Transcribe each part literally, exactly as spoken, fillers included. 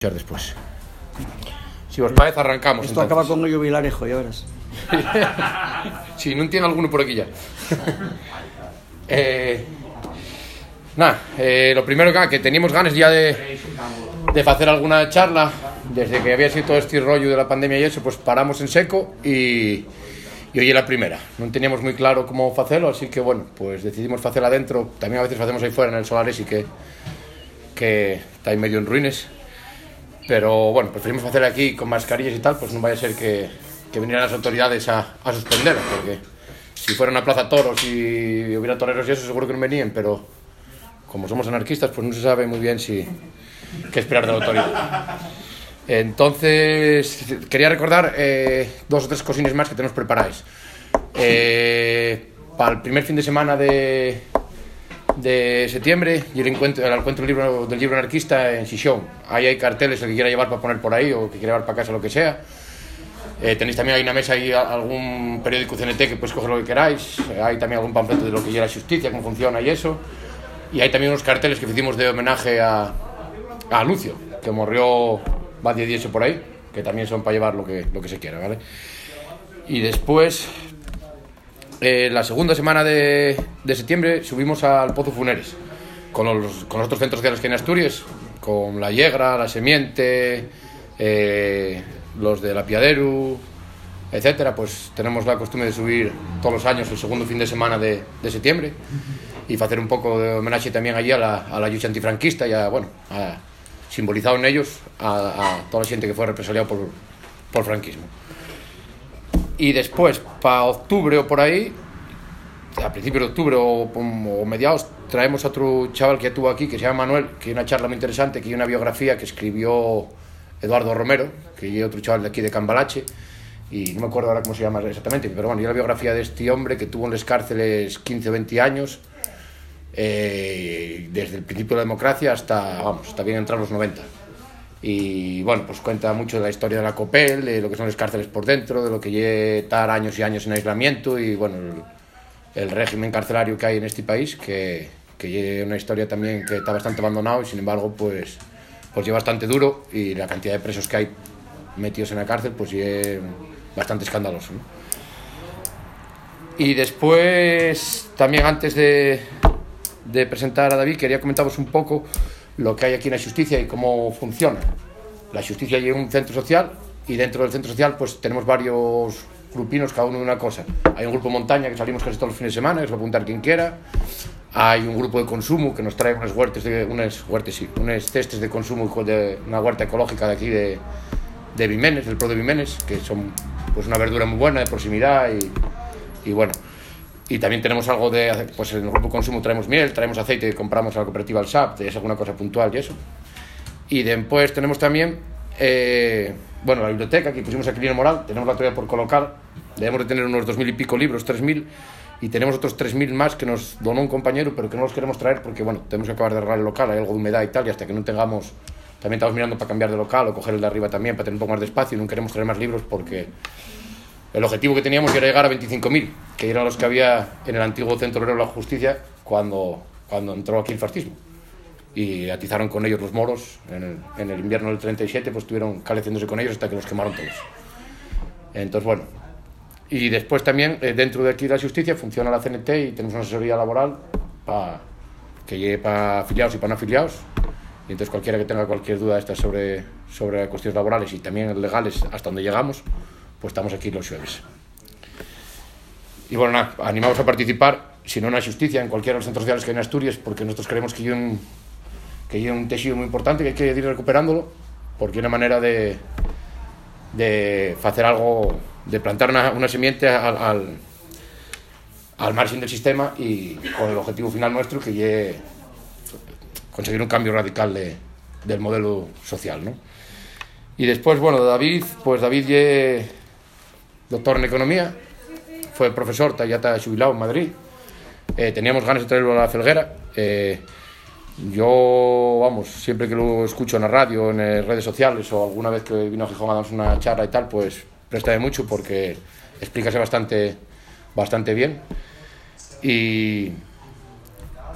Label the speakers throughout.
Speaker 1: Después. Si os parece, arrancamos.
Speaker 2: Esto entonces. Acaba con ello Vilarejo, ya verás.
Speaker 1: Si, non tiene alguno por aquí ya. eh, Nada, eh, lo primero que, que teníamos ganas ya de de hacer alguna charla. Desde que había sido todo este rollo de la pandemia y eso, pues paramos en seco y, y hoy es la primera. No teníamos muy claro cómo hacerlo, así que bueno, pues decidimos hacerla adentro. También a veces hacemos ahí fuera en el Solares y que, que está ahí medio en ruines. Pero bueno, preferimos hacer aquí con mascarillas y tal, pues no vaya a ser que, que vinieran las autoridades a, a suspenderla, porque si fuera una plaza toros y hubiera toreros y eso seguro que no venían, pero como somos anarquistas pues no se sabe muy bien si qué esperar de la autoridad. Entonces quería recordar eh, dos o tres cosines más que tenemos preparadas. Eh, para el primer fin de semana de... de septiembre y el encuentro, el encuentro del libro, del libro anarquista en Xixón. Ahí hay carteles, el que quiera llevar para poner por ahí o que quiera llevar para casa, lo que sea. Eh, tenéis también ahí en la mesa ahí algún periódico C N T que podéis coger lo que queráis. Hay también algún panfleto de lo que lleva la justicia, cómo funciona y eso. Y hay también unos carteles que hicimos de homenaje a, a Lucio, que murió va diez días por ahí, que también son para llevar lo que, lo que se quiera, ¿vale? Y después... Eh, la segunda semana de, de septiembre subimos al Pozo Funeres con los, con los otros centros sociales que hay en Asturias, con La Yegra, La Semiente, eh, los de La Piaderu, etcétera. Pues tenemos la costumbre de subir todos los años el segundo fin de semana de, de septiembre y hacer un poco de homenaje también allí a la, a la lucha antifranquista y a, bueno, a, simbolizado en ellos a, a toda la gente que fue represaliado por, por franquismo. Y después, para octubre o por ahí, a principios de octubre o, o mediados, traemos a otro chaval que estuvo aquí, que se llama Manuel, que hay una charla muy interesante, que hay una biografía que escribió Eduardo Romero, que es otro chaval de aquí de Cambalache, y no me acuerdo ahora cómo se llama exactamente, pero bueno, y la biografía de este hombre que tuvo en las cárceles quince o veinte años, eh, desde el principio de la democracia hasta, vamos, hasta bien entrar los noventa. Y bueno, pues cuenta mucho de la historia de la COPEL, de lo que son las cárceles por dentro, de lo que lleva estar años y años en aislamiento y bueno, el, el régimen carcelario que hay en este país, que, que lleva una historia también que está bastante abandonado y sin embargo pues, pues lleva bastante duro y la cantidad de presos que hay metidos en la cárcel pues lleva bastante escandaloso, ¿no? Y después, también antes de, de presentar a David, quería comentaros un poco lo que hay aquí en la justicia y cómo funciona. La justicia es un centro social y dentro del centro social pues tenemos varios grupinos, cada uno de una cosa. Hay un grupo montaña que salimos casi todos los fines de semana, que os va a apuntar quien quiera. Hay un grupo de consumo que nos trae unas huertes, de, unas huertes sí, unas cestas de consumo de una huerta ecológica de aquí de, de Vimenes, del Pro de Vimenes, que son pues una verdura muy buena, de proximidad y, y bueno. Y también tenemos algo de, pues en el grupo de consumo traemos miel, traemos aceite que compramos a la cooperativa El S A P, es alguna cosa puntual y eso. Y después tenemos también, eh, bueno, la biblioteca, que pusimos aquí Lino Moral, tenemos la todavía por colocar, debemos de tener unos dos mil y pico libros, tres mil, y tenemos otros tres mil más que nos donó un compañero, pero que no los queremos traer porque, bueno, tenemos que acabar de arreglar el local, hay algo de humedad y tal, y hasta que no tengamos, también estamos mirando para cambiar de local o coger el de arriba también, para tener un poco más de espacio, y no queremos traer más libros porque... El objetivo que teníamos era llegar a veinticinco mil, que eran los que había en el antiguo Centro Obrero de la Justicia cuando, cuando entró aquí el fascismo. Y atizaron con ellos los moros, en el, en el invierno del treinta y siete, pues estuvieron caleciéndose con ellos hasta que los quemaron todos. Entonces, bueno. Y después también, eh, dentro de aquí de la justicia, funciona la C N T y tenemos una asesoría laboral pa, que lleve para afiliados y para no afiliados. Y entonces cualquiera que tenga cualquier duda esta sobre, sobre cuestiones laborales y también legales hasta donde llegamos, pues estamos aquí los jueves. Y bueno, nada, animamos a participar, si no en la justicia, en cualquiera de los centros sociales que hay en Asturias, porque nosotros creemos que hay un, que hay un tejido muy importante que hay que ir recuperándolo, porque hay una manera de, de hacer algo, de plantar una, una semiente al, al, al margen del sistema y con el objetivo final nuestro que es conseguir un cambio radical de, del modelo social, ¿no? Y después, bueno, David, pues David es doctor en economía, fue profesor, ya está jubilado en Madrid. Eh, teníamos ganas de traerlo a la Felguera. Eh, yo, vamos, siempre que lo escucho en la radio, en eh, redes sociales o alguna vez que vino a Gijón a darnos una charla y tal, pues préstame mucho porque explícase bastante, bastante bien. Y,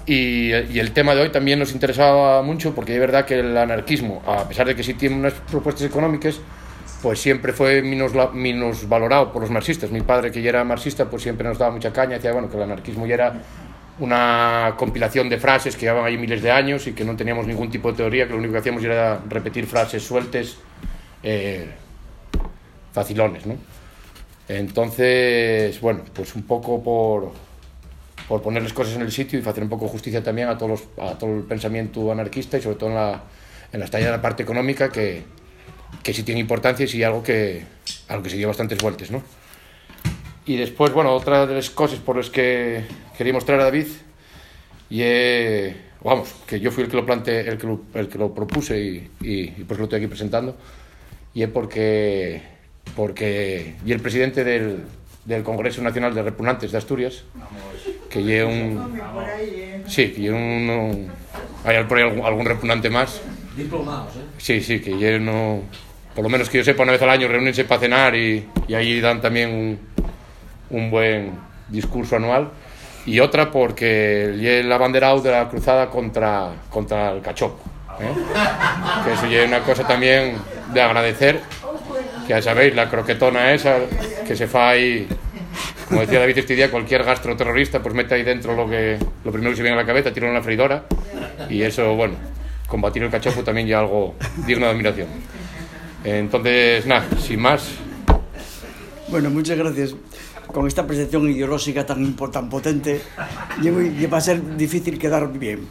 Speaker 1: y, y el tema de hoy también nos interesaba mucho porque es verdad que el anarquismo, a pesar de que sí tiene unas propuestas económicas, pues siempre fue menos, menos valorado por los marxistas. Mi padre, que ya era marxista, pues siempre nos daba mucha caña, decía bueno, que el anarquismo ya era una compilación de frases que llevaban ahí miles de años y que no teníamos ningún tipo de teoría, que lo único que hacíamos era repetir frases sueltes, eh, facilones, ¿no? Entonces, bueno, pues un poco por, por poner las cosas en el sitio y hacer un poco justicia también a, todos los, a todo el pensamiento anarquista y sobre todo en la, en la estalla de la parte económica, que, que sí tiene importancia y sí algo que, algo que se dio bastantes vueltas, ¿no? Y después, bueno, otra de las cosas por las que quería mostrar a David, y eh, vamos, que yo fui el que lo planteé, el que lo, el que lo propuse y, y, y pues lo estoy aquí presentando, y es porque, porque y el presidente del, del Congreso Nacional de Repugnantes de Asturias, que lleva un... Sí, que lleva un... un hay por ahí algún, algún repugnante más.
Speaker 2: Diplomados, ¿eh?
Speaker 1: Sí, sí, que lleva no... Por lo menos que yo sepa, una vez al año reúnense para cenar y, y ahí dan también un, un buen discurso anual. Y otra porque lleva el abanderado de la cruzada contra, contra el cachopo, ¿eh? Que eso lleva una cosa también de agradecer, que ya sabéis, la croquetona esa que se fa ahí, como decía David este día, cualquier gastroterrorista pues mete ahí dentro lo que lo primero que se viene a la cabeza, tira en la freidora, y eso, bueno, combatir el cachopo también ya algo digno de admiración. Entonces, nada, sin más.
Speaker 2: Bueno, muchas gracias. Con esta presentación ideológica tan, tan potente, va a ser difícil quedar bien.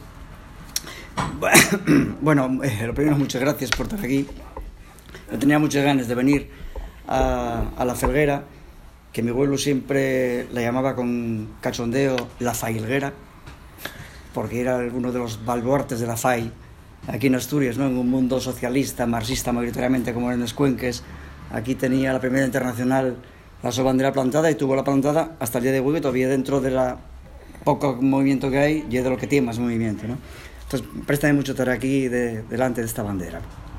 Speaker 2: Bueno, eh, lo primero, muchas gracias por estar aquí. Yo tenía muchas ganas de venir a, a La Felguera, que mi abuelo siempre la llamaba con cachondeo La Failguera, porque era uno de los baluartes de la F A I aquí en Asturias, ¿no? En un mundo socialista, marxista mayoritariamente, como en los Cuenques. Aquí tenía la primera internacional la su bandera plantada, y tuvo la plantada hasta el día de hoy, que todavía dentro de la poco movimiento que hay, y es de lo que tiene más movimiento, ¿no? Entonces, préstame mucho estar aquí de, delante de esta bandera.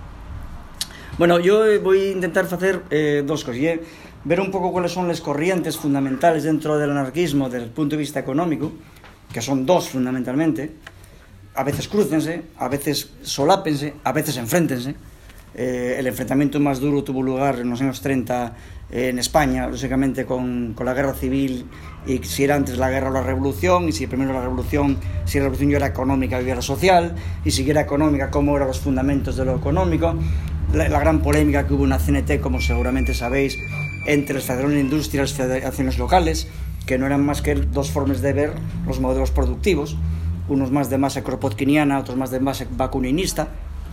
Speaker 2: Bueno, yo voy a intentar hacer eh, dos cosas, y ver un poco cuáles son las corrientes fundamentales dentro del anarquismo desde el punto de vista económico, que son dos fundamentalmente. A veces crúcense, a veces solápense, a veces enfréntense. Eh, el enfrentamiento más duro tuvo lugar en los años treinta eh, en España, básicamente con, con la guerra civil, y si era antes la guerra o la revolución, y si primero la revolución, si la revolución ya era económica o era social, y si era económica, cómo eran los fundamentos de lo económico. La, la gran polémica que hubo en la C N T, como seguramente sabéis, entre las federaciones de industria y las federaciones locales, que no eran más que dos formas de ver los modelos productivos, unos más de base kropotkiniana, otros más de base bakuninista.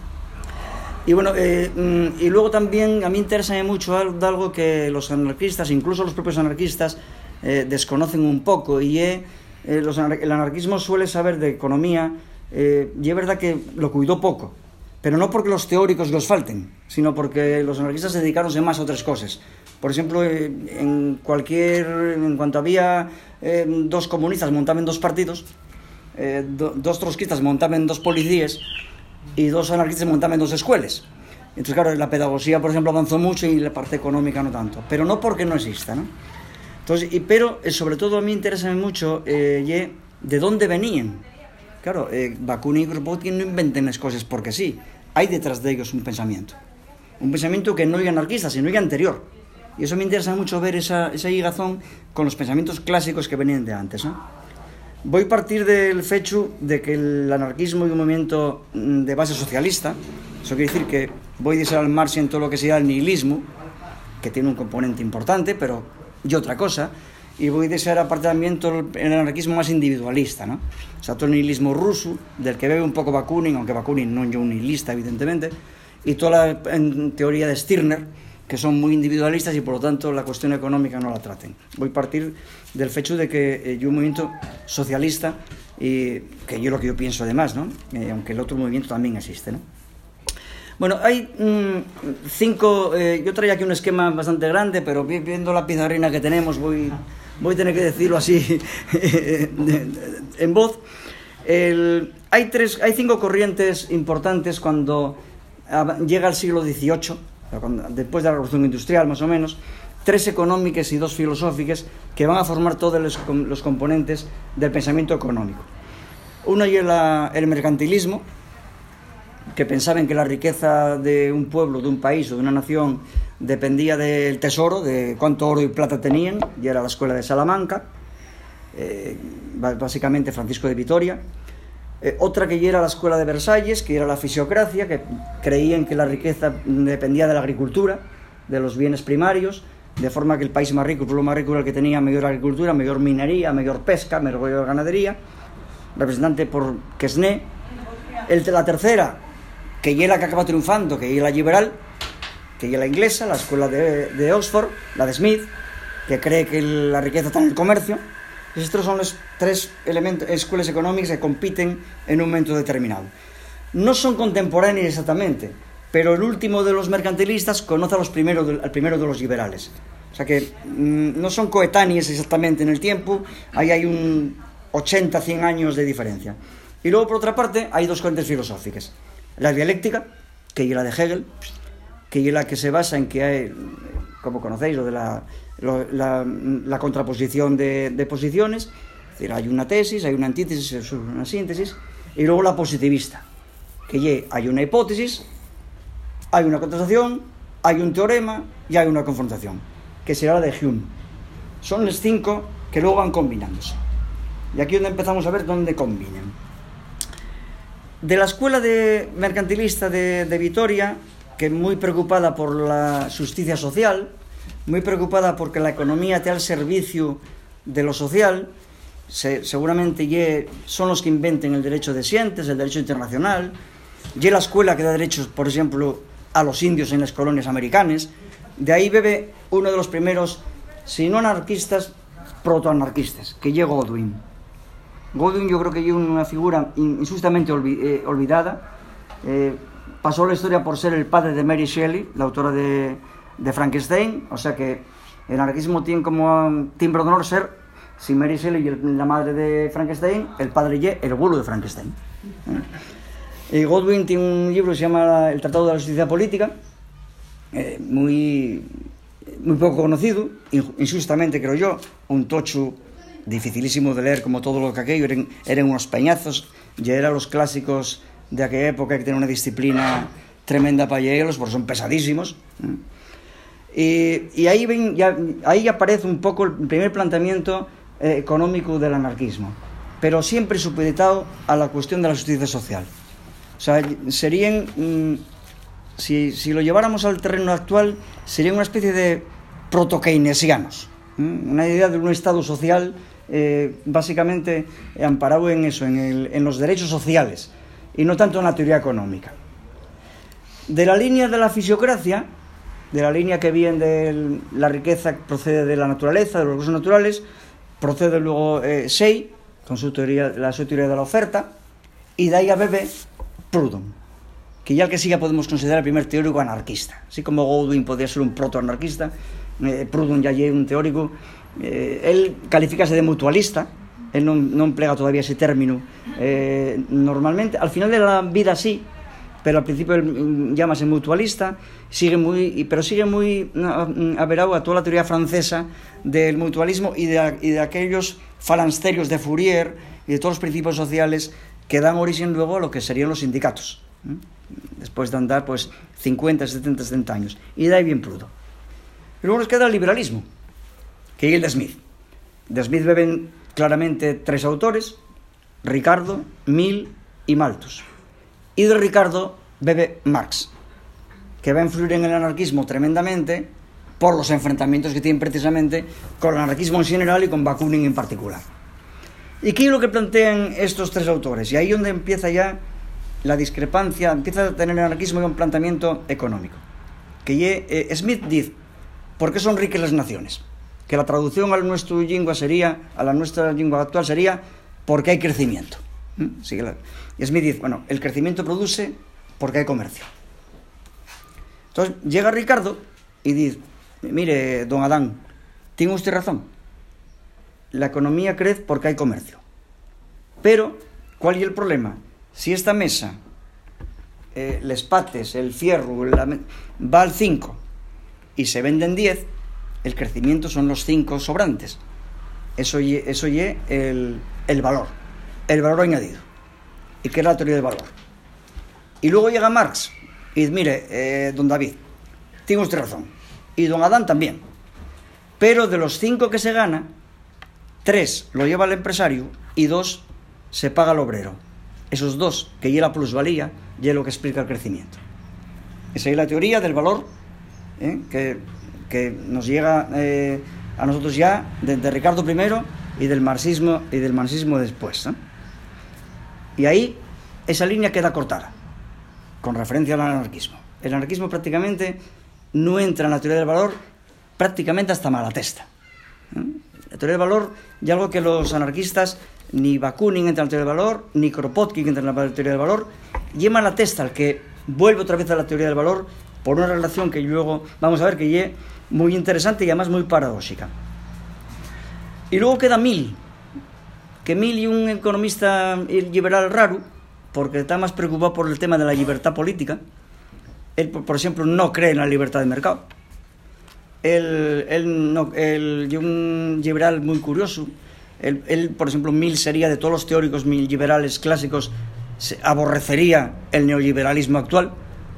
Speaker 2: Y bueno, eh, y luego también a mí interesa mucho algo que los anarquistas, incluso los propios anarquistas, eh, desconocen un poco, y eh, los anar- el anarquismo suele saber de economía, eh, y es verdad que lo cuidó poco, pero no porque los teóricos los falten, sino porque los anarquistas se dedicaron más a otras cosas. Por ejemplo, eh, en cualquier, en cuanto había eh, dos comunistas montaban dos partidos, eh, do, dos trotskistas montaban dos policías, y dos anarquistas montaban dos escuelas. Entonces, claro, la pedagogía, por ejemplo, avanzó mucho, y la parte económica no tanto, pero no porque no exista, ¿no? Entonces, y, pero eh, sobre todo a mí interesa mucho eh, de dónde venían. Claro, eh, Bakunin y Kropotkin no inventen las cosas porque sí, hay detrás de ellos un pensamiento, un pensamiento que no es anarquista, sino es anterior, y eso me interesa mucho ver esa, esa ligazón con los pensamientos clásicos que venían de antes, ¿no? Voy a partir del hecho de que el anarquismo es un movimiento de base socialista. Eso quiere decir que voy a desear al Marx en todo lo que sea el nihilismo, que tiene un componente importante, pero y otra cosa, y voy a desear aparte también todo el anarquismo más individualista, ¿no? O sea, todo el nihilismo ruso, del que bebe un poco Bakunin, aunque Bakunin no es un nihilista, evidentemente, y toda la en teoría de Stirner, que son muy individualistas y por lo tanto la cuestión económica no la traten. Voy a partir del hecho de que eh, yo un movimiento socialista, y que yo lo que yo pienso además, ¿no? Eh, aunque el otro movimiento también existe, ¿no? Bueno, hay mmm, cinco, eh, yo traía aquí un esquema bastante grande, pero viendo la pizarrina que tenemos voy, voy a tener que decirlo así en voz. El, hay, tres, hay cinco corrientes importantes cuando llega el siglo dieciocho, después de la Revolución Industrial más o menos, tres económicas y dos filosóficas que van a formar todos los, los componentes del pensamiento económico. Una y la, el mercantilismo, que pensaban que la riqueza de un pueblo, de un país o de una nación dependía del tesoro, de cuánto oro y plata tenían, y era la escuela de Salamanca, eh, básicamente Francisco de Vitoria. Eh, otra que era la escuela de Versalles, que era la fisiocracia, que creían que la riqueza dependía de la agricultura, de los bienes primarios, de forma que el país más rico, el pueblo más rico era el que tenía mayor agricultura, mayor minería, mayor pesca, mayor ganadería, representante por Quesnay. El de la tercera, que es la que acaba triunfando, que es la liberal, que es la inglesa, la escuela de, de Oxford, la de Smith, que cree que la riqueza está en el comercio. Estos son los tres elementos, escuelas económicas que compiten en un momento determinado. No son contemporáneos exactamente, pero el último de los mercantilistas conoce a los primeros, al primero de los liberales. O sea que mmm, no son coetáneos exactamente en el tiempo, ahí hay un ochenta a cien años de diferencia. Y luego, por otra parte, hay dos corrientes filosóficas. La dialéctica, que es la de Hegel, que es la que se basa en que hay, como conocéis, lo de la, lo, la, la contraposición de, de posiciones. Es decir, hay una tesis, hay una antítesis, una síntesis. Y luego la positivista, que hay una hipótesis, hay una contestación, hay un teorema y hay una confrontación, que será la de Hume. Son los cinco que luego van combinándose. Y aquí es donde empezamos a ver dónde combinan. De la escuela de mercantilista de, de Vitoria, que es muy preocupada por la justicia social, muy preocupada porque la economía esté al servicio de lo social, se, seguramente ye, son los que inventen el derecho de sientes, el derecho internacional, y la escuela que da derechos, por ejemplo, a los indios en las colonias americanas. De ahí bebe uno de los primeros, si no anarquistas, protoanarquistas, que llegó Godwin. Godwin yo creo que es una figura injustamente olvi eh, olvidada. Eh, pasó la historia por ser el padre de Mary Shelley, la autora de, de Frankenstein, o sea que el anarquismo tiene como timbre de honor ser, si Mary Shelley es la madre de Frankenstein, el padre y el abuelo de Frankenstein. ¿Eh? Y Godwin tiene un libro que se llama El Tratado de la Justicia Política, eh, muy, muy poco conocido, injustamente creo yo, un tocho dificilísimo de leer como todo lo que aquello, eran, eran unos peñazos, ya eran los clásicos de aquella época que tienen una disciplina tremenda para leerlos, porque son pesadísimos. Y, y ahí, ven, ya, ahí aparece un poco el primer planteamiento eh, económico del anarquismo, pero siempre supeditado a la cuestión de la justicia social. O sea, serían, mmm, si, si lo lleváramos al terreno actual, serían una especie de proto-keynesianos, ¿eh? Una idea de un estado social eh, básicamente amparado en eso, en, el, en los derechos sociales, y no tanto en la teoría económica. De la línea de la fisiocracia, de la línea que viene de la riqueza, procede de la naturaleza, de los recursos naturales, procede luego eh, Say, con su teoría, la su teoría de la oferta, y de ahí a bebe Proudhon, que ya el que siga podemos considerar el primer teórico anarquista. Así como Godwin podía ser un proto-anarquista, eh, Proudhon ya es un teórico, eh, él califícase de mutualista, él no, no emplea todavía ese término eh, normalmente, al final de la vida sí, pero al principio él llámase mutualista, sigue muy, pero sigue muy averado a toda la teoría francesa del mutualismo y de, y de aquellos falansterios de Fourier y de todos los principios sociales que dan origen luego a lo que serían los sindicatos, ¿eh? Después de andar pues cincuenta, setenta, setenta años, y de ahí bien Proudhon. Y luego nos queda el liberalismo, que es el de Smith. De Smith beben claramente tres autores, Ricardo, Mill y Malthus. Y de Ricardo bebe Marx, que va a influir en el anarquismo tremendamente por los enfrentamientos que tienen precisamente con el anarquismo en general y con Bakunin en particular. ¿Y qué es lo que plantean estos tres autores? Y ahí es donde empieza ya la discrepancia, empieza a tener el anarquismo un planteamiento económico. Que eh, Smith dice, ¿por qué son ricas las naciones? Que la traducción a nuestra lengua sería, a la nuestra lengua actual sería, porque hay crecimiento. ¿Mm? Sí, claro. Y Smith dice, bueno, el crecimiento produce porque hay comercio. Entonces llega Ricardo y dice, mire, don Adán, tiene usted razón, la economía crece porque hay comercio, pero ¿cuál es el problema? Si esta mesa, eh, les pates, el fierro, la, va al cinco y se venden diez, el crecimiento son los cinco sobrantes. Eso es eso el, el valor, el valor añadido. y que era la teoría del valor. Y luego llega Marx y dice, mire, eh, don David, tiene usted razón, y don Adán también, pero de los cinco que se gana, tres lo lleva el empresario y dos se paga el obrero. Esos dos, que lleva la plusvalía, y lo que explica el crecimiento. Esa es la teoría del valor, ¿eh? que, que nos llega eh, a nosotros ya desde Ricardo primero y del marxismo y del marxismo después, ¿no? Y ahí esa línea queda cortada con referencia al anarquismo. El anarquismo prácticamente no entra en la teoría del valor prácticamente hasta Malatesta, ¿eh? La teoría del valor, y algo que los anarquistas, ni Bakunin entra en la teoría del valor, ni Kropotkin entra en la teoría del valor, y es Malatesta el que vuelve otra vez a la teoría del valor por una relación que luego vamos a ver que es muy interesante y además muy paradójica. Y luego queda Mill, que Mill es un economista liberal raro, porque está más preocupado por el tema de la libertad política. Él, por ejemplo, no cree en la libertad de mercado. Él, él, no, él es un liberal muy curioso. Él, él, por ejemplo, Mill sería, de todos los teóricos liberales clásicos, se aborrecería el neoliberalismo actual.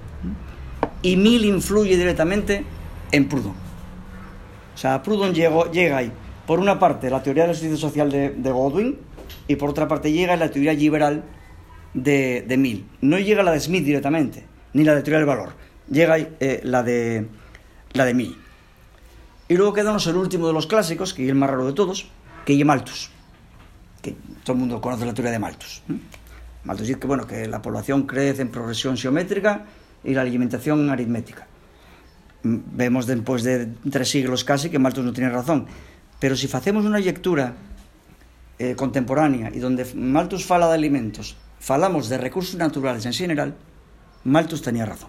Speaker 2: Y Mill influye directamente en Proudhon. O sea, Proudhon llegó, llega ahí, por una parte, la teoría de la justicia social de, de Godwin, y por otra parte llega la teoría liberal de, de Mill. No llega la de Smith directamente, ni la de teoría del valor. Llega eh, la, de, la de Mill. Y luego quedamos el último de los clásicos, que es el más raro de todos, que es Malthus. Que todo el mundo conoce la teoría de Malthus. ¿eh? Malthus dice que, bueno, que la población crece en progresión geométrica y la alimentación aritmética. Vemos después de tres siglos casi que Malthus no tiene razón. Pero si hacemos una lectura eh, contemporánea y donde Malthus fala de alimentos, falamos de recursos naturales en general, Malthus tenía razón.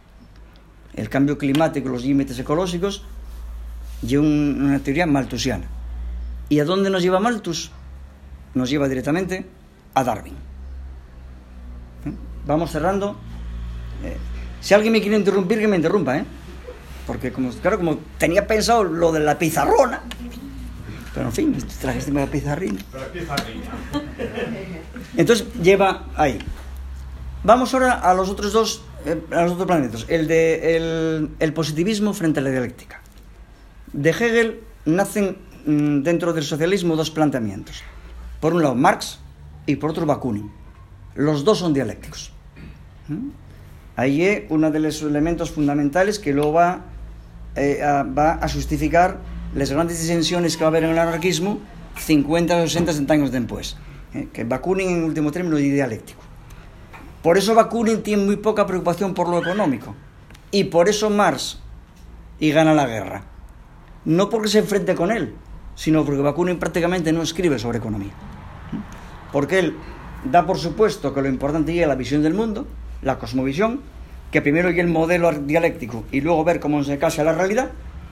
Speaker 2: El cambio climático, los límites ecológicos, y un, una teoría malthusiana. ¿Y a dónde nos lleva Malthus? Nos lleva directamente a Darwin. ¿Eh? Vamos cerrando. Eh, si alguien me quiere interrumpir, que me interrumpa, ¿eh? Porque, como, claro, como tenía pensado lo de la pizarrona, pero en fin, trajiste la pizarrina. Entonces, lleva ahí. Vamos ahora a los otros dos, eh, a los otros planetas. El de el, el positivismo frente a la dialéctica. De Hegel nacen mmm, dentro del socialismo dos planteamientos. Por un lado Marx y por otro Bakunin. Los dos son dialécticos. ¿Mm? Ahí es uno de los elementos fundamentales que luego va, eh, a, va a justificar las grandes disensiones que va a haber en el anarquismo cincuenta o sesenta años después. ¿eh? Que Bakunin, en último término, es dialéctico. Por eso Bakunin tiene muy poca preocupación por lo económico. Y por eso Marx y gana la guerra. No porque se enfrente con él, sino porque Bakunin prácticamente no escribe sobre economía. Porque él da por supuesto que lo importante es la visión del mundo, la cosmovisión, que primero es el modelo dialéctico y luego ver cómo se casa la realidad,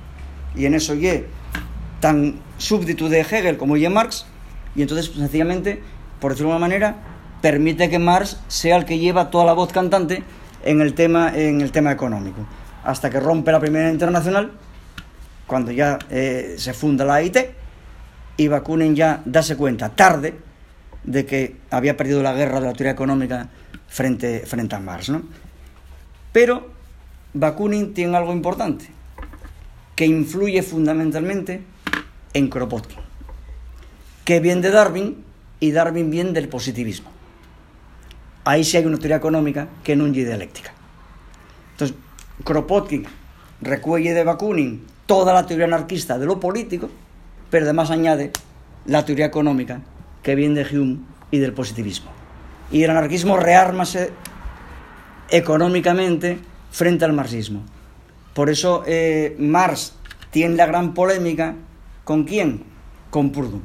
Speaker 2: y en eso es tan súbdito de Hegel como es Marx, y entonces sencillamente, por decirlo de una manera, permite que Marx sea el que lleva toda la voz cantante en el tema, en el tema económico, hasta que rompe la Primera Internacional, cuando ya eh, se funda la A I T, y Bakunin ya dase cuenta tarde de que había perdido la guerra de la teoría económica frente, frente a Marx, ¿no? Pero Bakunin tiene algo importante que influye fundamentalmente en Kropotkin, que viene de Darwin, y Darwin viene del positivismo. Ahí sí hay una teoría económica que no es dialéctica. Entonces Kropotkin recuelle de Bakunin toda la teoría anarquista de lo político, pero además añade la teoría económica que viene de Hume y del positivismo. Y el anarquismo reármase económicamente frente al marxismo. Por eso eh, Marx tiene la gran polémica ¿con quién? Con Proudhon,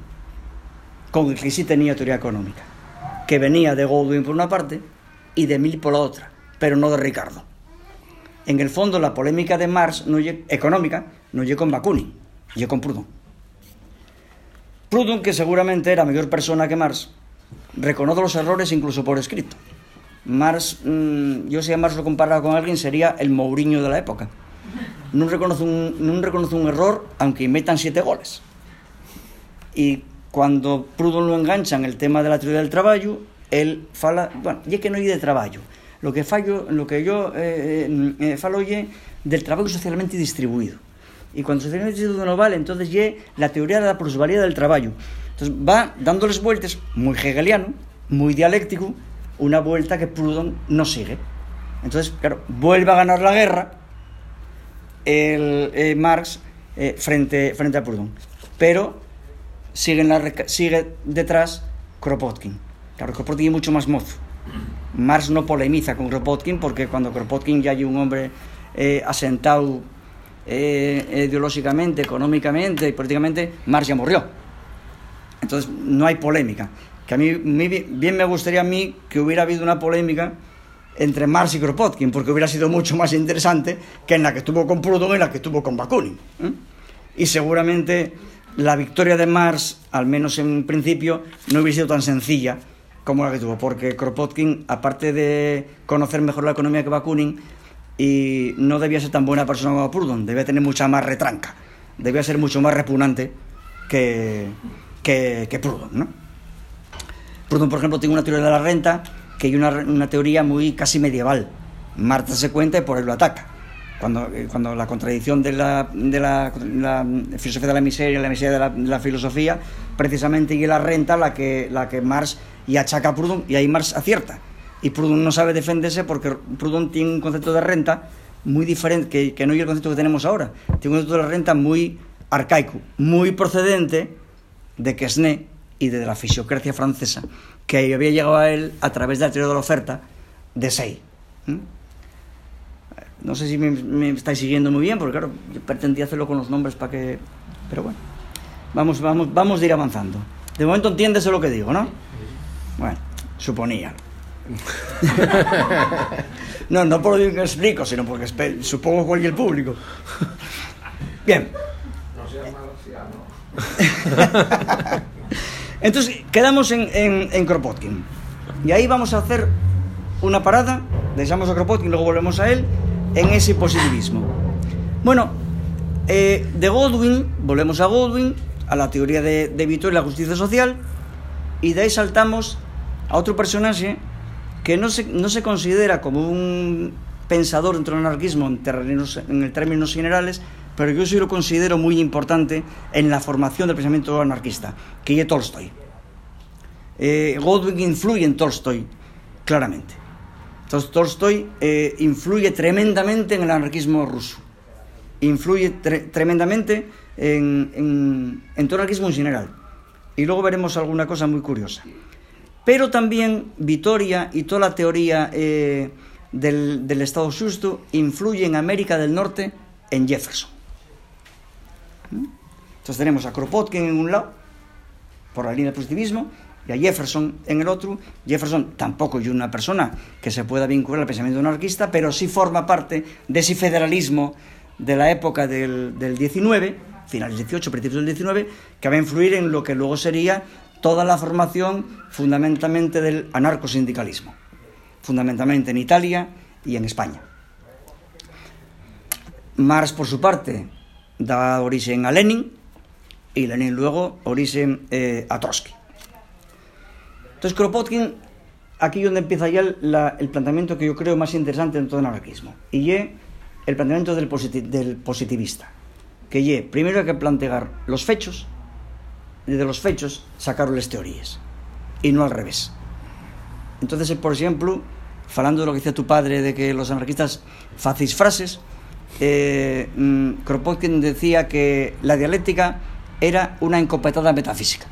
Speaker 2: con el que sí tenía teoría económica, que venía de Godwin por una parte y de Mill por la otra, pero no de Ricardo. En el fondo la polémica de Marx no lle, económica no llegó con Bakunin, llegó con Proudhon. Proudhon, que seguramente era mejor persona que Marx, reconoce los errores incluso por escrito. Marx, mmm, yo si a Marx lo comparara con alguien, sería el Mourinho de la época. No reconoce un, no reconoce un error aunque metan siete goles. Y cuando Proudhon lo engancha en el tema de la teoría del trabajo, el fala, bueno, lle que non lle de traballo. Lo que fallo, lo que yo eh, eh, falo lle del traballo socialmente distribuido. Y cuando socialmente distribuido no vale, entonces lle la teoría de la plusvalía del traballo. Entonces va dándoles vueltas, muy hegeliano, muy dialéctico, una vuelta que Proudhon no sigue. Entonces, claro, vuelve a ganar la guerra el eh, Marx eh, frente, frente a Proudhon. Pero sigue, en la, sigue detrás Kropotkin. Claro, Kropotkin es mucho más mozo. Marx no polemiza con Kropotkin porque cuando Kropotkin ya hay un hombre eh, asentado eh, ideológicamente, económicamente y políticamente, Marx ya murió. Entonces no hay polémica. Que a mí bien me gustaría a mí que hubiera habido una polémica entre Marx y Kropotkin, porque hubiera sido mucho más interesante que en la que estuvo con Proudhon y en la que estuvo con Bakunin, ¿eh? Y seguramente la victoria de Marx, al menos en principio, no hubiera sido tan sencilla como la que tuvo, porque Kropotkin, aparte de conocer mejor la economía que Bakunin, y no debía ser tan buena persona como Proudhon, debía tener mucha más retranca, debía ser mucho más repugnante que, que, que Proudhon, ¿no? Proudhon, por ejemplo, tiene una teoría de la renta que hay una, una teoría muy casi medieval. Marx se cuenta y por él lo ataca. Cuando, cuando la contradicción de la, de la, la filosofía de la miseria y la miseria de la, de la filosofía, precisamente y la renta la que, la que Marx y achaca a Proudhon, y ahí Marx acierta. Y Proudhon no sabe defenderse porque Proudhon tiene un concepto de renta muy diferente, que, que no es el concepto que tenemos ahora. Tiene un concepto de la renta muy arcaico, muy procedente de Quesnay y de la fisiocracia francesa, que había llegado a él a través de la teoría de la oferta de Say. ¿Mm? No sé si me, me estáis siguiendo muy bien, porque claro, yo pretendía hacerlo con los nombres para que... Pero bueno, vamos, vamos, vamos a ir avanzando. De momento entiéndese lo que digo, ¿no? Bueno, suponía. No, no por lo que explico, sino porque espe- supongo cualquier público. Bien.
Speaker 3: No sea marciano.
Speaker 2: Entonces, quedamos en, en, en Kropotkin. Y ahí vamos a hacer una parada, dejamos a Kropotkin, luego volvemos a él, en ese positivismo. Bueno, eh, de Godwin, volvemos a Godwin, a la teoría de, de Vitor y la justicia social, y de ahí saltamos a otro personaje que no se, no se considera como un pensador dentro del anarquismo en, terrenos, en términos generales, pero yo sí lo considero muy importante en la formación del pensamiento anarquista, que es Tolstoy. Eh, Godwin influye en Tolstoy, claramente. Entonces, Tolstoy eh, influye tremendamente en el anarquismo ruso, influye tre- tremendamente en, en, en todo el anarquismo en general. Y luego veremos alguna cosa muy curiosa. Pero también Vitoria y toda la teoría eh, del, del Estado justo influye en América del Norte en Jefferson. Entonces tenemos a Kropotkin en un lado, por la línea del positivismo, y a Jefferson en el otro. Jefferson tampoco es una persona que se pueda vincular al pensamiento anarquista, pero sí forma parte de ese federalismo de la época del, del diecinueve, finales del dieciocho, principios del diecinueve, que va a influir en lo que luego sería toda la formación fundamentalmente del anarcosindicalismo, fundamentalmente en Italia y en España. Marx, por su parte, da origen a Lenin, y Lenin luego origen eh, a Trotsky. Entonces Kropotkin, aquí es donde empieza ya el, la, el planteamiento que yo creo más interesante en todo el anarquismo, y es el planteamiento del, posit- del positivista, que es, primero hay que plantear los fechos, y de los fechos sacar las teorías, y no al revés. Entonces, por ejemplo, falando de lo que decía tu padre, de que los anarquistas facéis frases, eh, mm, Kropotkin decía que la dialéctica era una encopetada metafísica.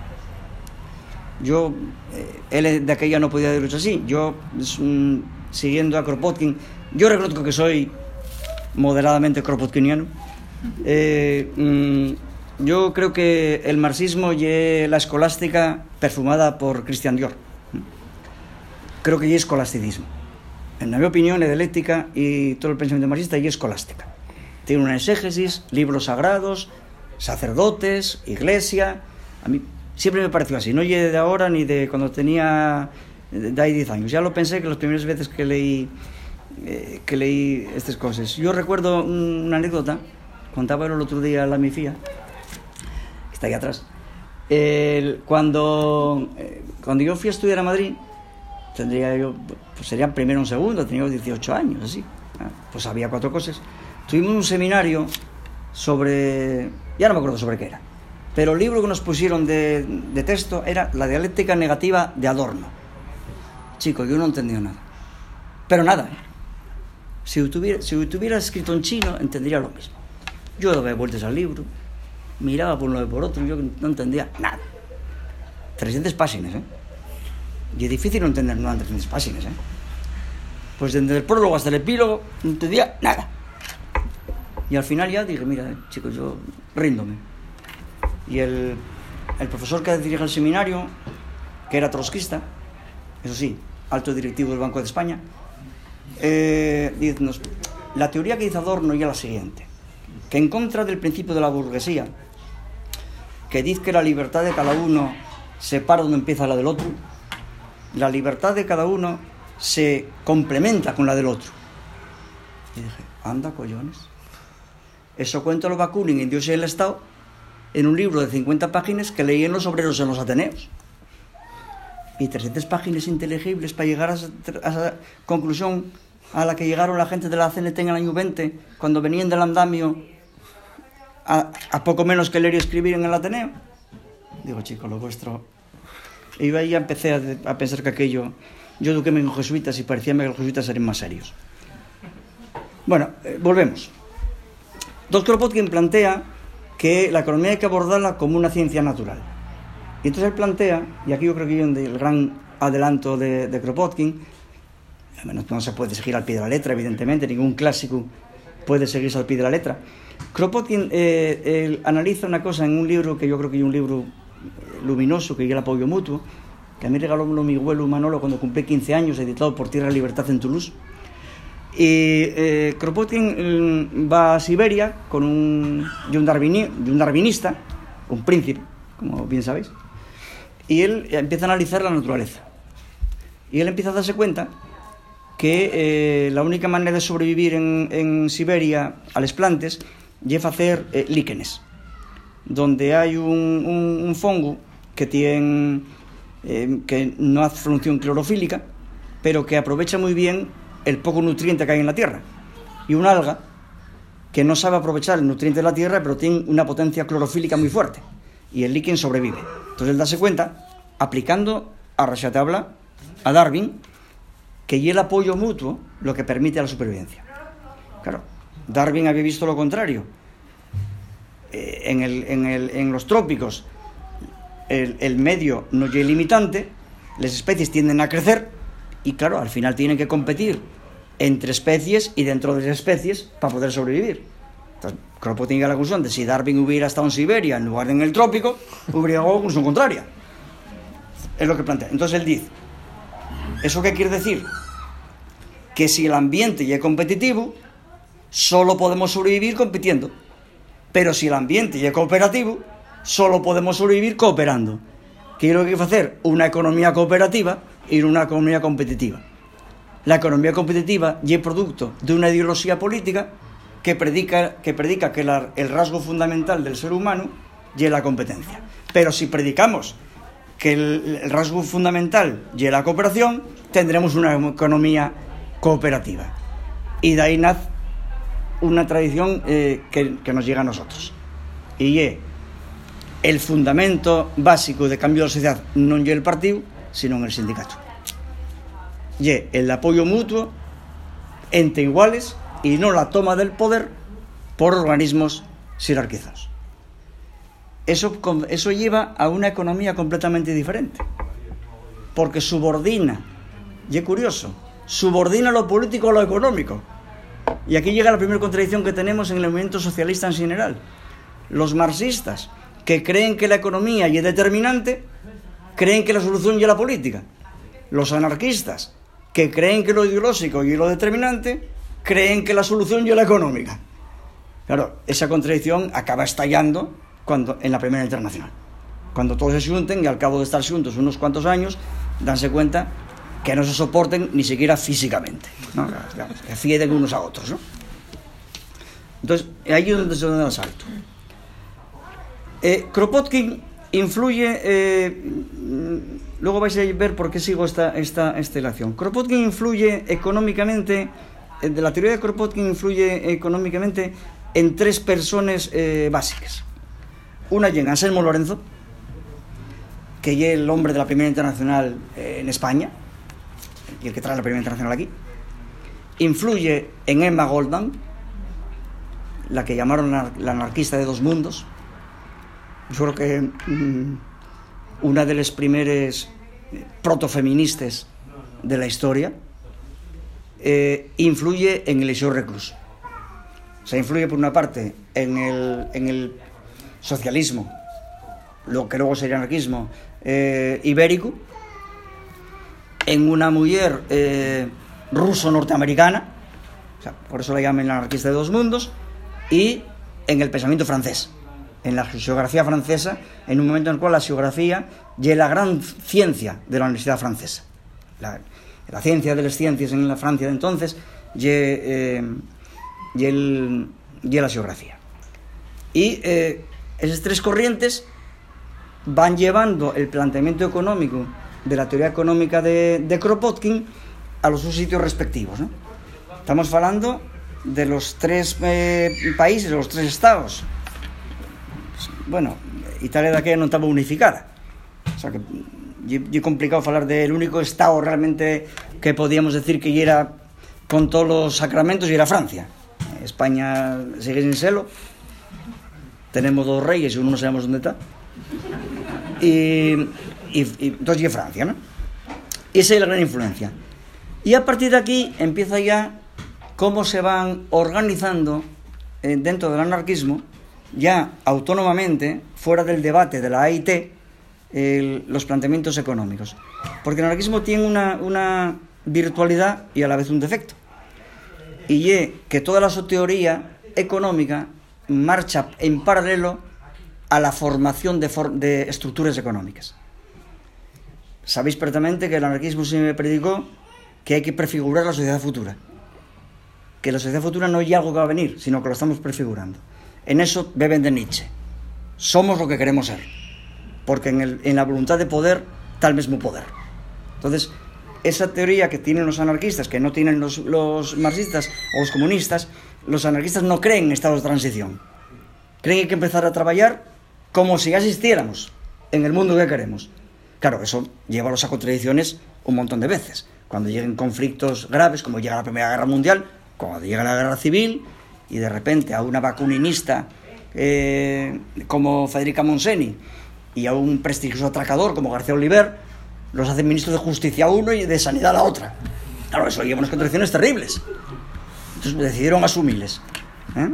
Speaker 2: Yo, eh, él de aquella no podía decirlo así. Yo, mm, siguiendo a Kropotkin, yo reconozco que soy moderadamente kropotkiniano. Eh, mm, yo creo que el marxismo y la escolástica perfumada por Christian Dior. Creo que ya es escolasticismo. En mi opinión, la dialéctica y todo el pensamiento marxista ya es escolástica. Tiene una exégesis, libros sagrados, sacerdotes, iglesia. A mí siempre me pareció así, no llegué de ahora ni de cuando tenía de ahí diez años. Ya lo pensé que las primeras veces que leí eh, que leí estas cosas. Yo recuerdo un, una anécdota, contaba el otro día a la mi fía, que está ahí atrás. El, cuando, eh, cuando yo fui a estudiar a Madrid, tendría yo, pues serían primero un segundo, tenía dieciocho años, así. Pues había cuatro cosas. Tuvimos un seminario sobre, ya no me acuerdo sobre qué era, pero el libro que nos pusieron de, de texto era La dialéctica negativa de Adorno. Chico, yo no entendía nada, pero nada, ¿eh? Si tuviera, si tuviera escrito en chino, entendería lo mismo. Yo daba vueltas al libro, miraba por uno y por otro, y yo no entendía nada. trescientas páginas, ¿eh? Y es difícil no entender nada en trescientas páginas, ¿eh? Pues desde el prólogo hasta el epílogo no entendía nada. Y al final ya dije, mira, chicos, yo ríndome. Y el, el profesor que dirige el seminario, que era trotskista, eso sí, alto directivo del Banco de España, eh, dice, la teoría que dice Adorno es la siguiente, que en contra del principio de la burguesía, que dice que la libertad de cada uno se para donde empieza la del otro, la libertad de cada uno se complementa con la del otro. Y dije, anda collones, eso cuenta lo Bakunin en Dios y el Estado, en un libro de cincuenta páginas que leían los obreros en los Ateneos. Y trescientas páginas inteligibles para llegar a esa, a esa conclusión a la que llegaron la gente de la C N T en el año veinte, cuando venían del andamio a, a poco menos que leer y escribir en el Ateneo. Digo, chicos, lo vuestro... Y yo ahí ya empecé a, a pensar que aquello... Yo eduquéme en jesuitas y parecíame que los jesuitas eran más serios. Bueno, eh, volvemos. Doctor Kropotkin plantea que la economía hay que abordarla como una ciencia natural. Y entonces él plantea, y aquí yo creo que hay el gran adelanto de, de Kropotkin, no se puede seguir al pie de la letra, evidentemente, ningún clásico puede seguirse al pie de la letra. Kropotkin eh, analiza una cosa en un libro que yo creo que es un libro luminoso, que es El apoyo mutuo, que a mí regaló mi abuelo Manolo cuando cumplí quince años, editado por Tierra de Libertad en Toulouse. Y eh, Kropotkin eh, va a Siberia con un, de, un darwini, de un darwinista, un príncipe, como bien sabéis, y él empieza a analizar la naturaleza. Y él empieza a darse cuenta que eh, la única manera de sobrevivir en, en Siberia a les plantes es hacer eh, líquenes, donde hay un, un, un fongo que tiene eh, que no hace función clorofílica, pero que aprovecha muy bien el poco nutriente que hay en la tierra, y una alga que no sabe aprovechar el nutriente de la tierra, pero tiene una potencia clorofílica muy fuerte, y el líquen sobrevive. Entonces él darse cuenta, aplicando a rajatabla a Darwin, que y el apoyo mutuo lo que permite la supervivencia. Claro, Darwin había visto lo contrario. Eh, en, el, en, el, en los trópicos el, el medio no es limitante, las especies tienden a crecer y claro, al final tienen que competir entre especies y dentro de las especies para poder sobrevivir. Entonces, Kropotkin llega a la conclusión de si Darwin hubiera estado en Siberia en lugar de en el trópico, hubiera llegado a la conclusión contraria. Es lo que plantea. Entonces él dice, ¿eso qué quiere decir? Que si el ambiente ya es competitivo, solo podemos sobrevivir compitiendo. Pero si el ambiente ya es cooperativo, solo podemos sobrevivir cooperando. ¿Qué es lo que hay que hacer? Una economía cooperativa y una economía competitiva. La economía competitiva ya es producto de una ideología política que predica que, predica que la, el rasgo fundamental del ser humano ya es la competencia. Pero si predicamos que el, el rasgo fundamental ya es la cooperación, tendremos una economía cooperativa. Y de ahí nace una tradición eh, que, que nos llega a nosotros. Y es el fundamento básico de cambio de la sociedad no en el partido, sino en el sindicato. Y el apoyo mutuo entre iguales y no la toma del poder por organismos jerarquizados. Eso, eso lleva a una economía completamente diferente, porque subordina, y es curioso, subordina lo político a lo económico. Y aquí llega la primera contradicción que tenemos en el movimiento socialista en general. Los marxistas, que creen que la economía ya es determinante, creen que la solución ya es la política. Los anarquistas, que creen que lo ideológico y lo determinante, creen que la solución ya es la económica. Claro, esa contradicción acaba estallando cuando, en la Primera Internacional. Cuando todos se junten y al cabo de estar juntos unos cuantos años, danse cuenta que no se soporten ni siquiera físicamente, ¿no? Que fieden unos a otros, ¿no? Entonces, ahí es donde se da el salto. Eh, Kropotkin influye, eh, luego vais a ver por qué sigo esta, esta, esta elección. Kropotkin influye económicamente, de la teoría de Kropotkin influye económicamente en tres personas eh, básicas. Una es Anselmo Lorenzo, que es el hombre de la Primera Internacional eh, en España, y el que trae la Primera Internacional aquí. Influye en Emma Goldman, la que llamaron la, la anarquista de dos mundos. Yo creo que mmm, una de las primeras protofeministas de la historia. Eh, influye en Eliseo Reclus. O sea, influye por una parte en el, en el socialismo, lo que luego sería anarquismo eh, ibérico, en una mujer eh, ruso-norteamericana, o sea, por eso la llaman la anarquista de dos mundos, y en el pensamiento francés, en la geografía francesa, en un momento en el cual la geografía es la gran ciencia de la Universidad Francesa. La, la ciencia de las ciencias en la Francia de entonces y, eh, y, el, y la geografía. Y eh, esas tres corrientes van llevando el planteamiento económico de la teoría económica de, de Kropotkin a los sus sitios respectivos, ¿no? Estamos hablando de los tres eh, países, de los tres estados. Bueno, Italia de aquella no estaba unificada, o sea que es complicado hablar del único estado realmente que podíamos decir que era con todos los sacramentos, y era Francia. España sigue sin serlo, tenemos dos reyes y uno no sabemos dónde está, y, y, y entonces es Francia, ¿no? Y esa es la gran influencia. Y a partir de aquí empieza ya cómo se van organizando eh, dentro del anarquismo, ya autónomamente, fuera del debate de la A I T, el, los planteamientos económicos. Porque el anarquismo tiene una, una virtualidad y a la vez un defecto. Y es que toda la su teoría económica marcha en paralelo a la formación de, for, de estructuras económicas. Sabéis perfectamente que el anarquismo se me predicó que hay que prefigurar la sociedad futura. Que la sociedad futura no es algo que va a venir, sino que lo estamos prefigurando. En eso beben de Nietzsche. Somos lo que queremos ser. Porque en, el, en la voluntad de poder está el mismo poder. Entonces, esa teoría que tienen los anarquistas, que no tienen los, los marxistas o los comunistas, los anarquistas no creen en estados de transición. Creen que hay que empezar a trabajar como si ya existiéramos en el mundo que queremos. Claro, eso lleva a las contradicciones un montón de veces. Cuando lleguen conflictos graves, como llega la Primera Guerra Mundial, cuando llega la Guerra Civil, y de repente a una vacuninista eh, como Federica Monseni y a un prestigioso atracador como García Oliver, los hacen ministros de justicia a uno y de sanidad a la otra. Claro, eso lleva unas contradicciones terribles. Entonces decidieron asumirles. ¿Eh?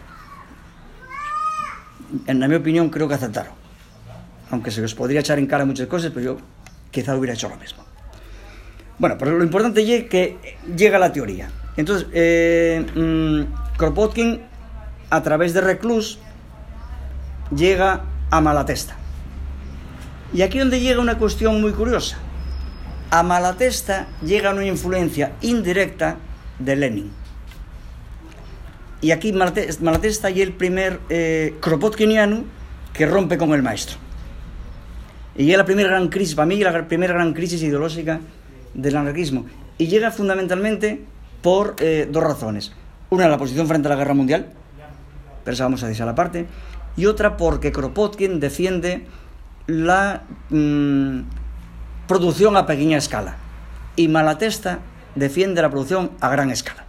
Speaker 2: En mi opinión, creo que aceptaron. Aunque se les podría echar en cara muchas cosas, pero yo quizá hubiera hecho lo mismo. Bueno, pero lo importante es que llega la teoría. Entonces, eh, mmm, Kropotkin, a través de Reclus, llega a Malatesta. Y aquí es donde llega una cuestión muy curiosa. A Malatesta llega una influencia indirecta de Lenin. Y aquí Malatesta es el primer eh, kropotkiniano que rompe con el maestro. Y es la primera gran crisis, para mí, la primera gran crisis ideológica del anarquismo. Y llega fundamentalmente por eh, dos razones. Una, la posición frente a la guerra mundial, pero esa vamos a decir a la parte. Y otra, porque Kropotkin defiende la mmm, producción a pequeña escala. Y Malatesta defiende la producción a gran escala.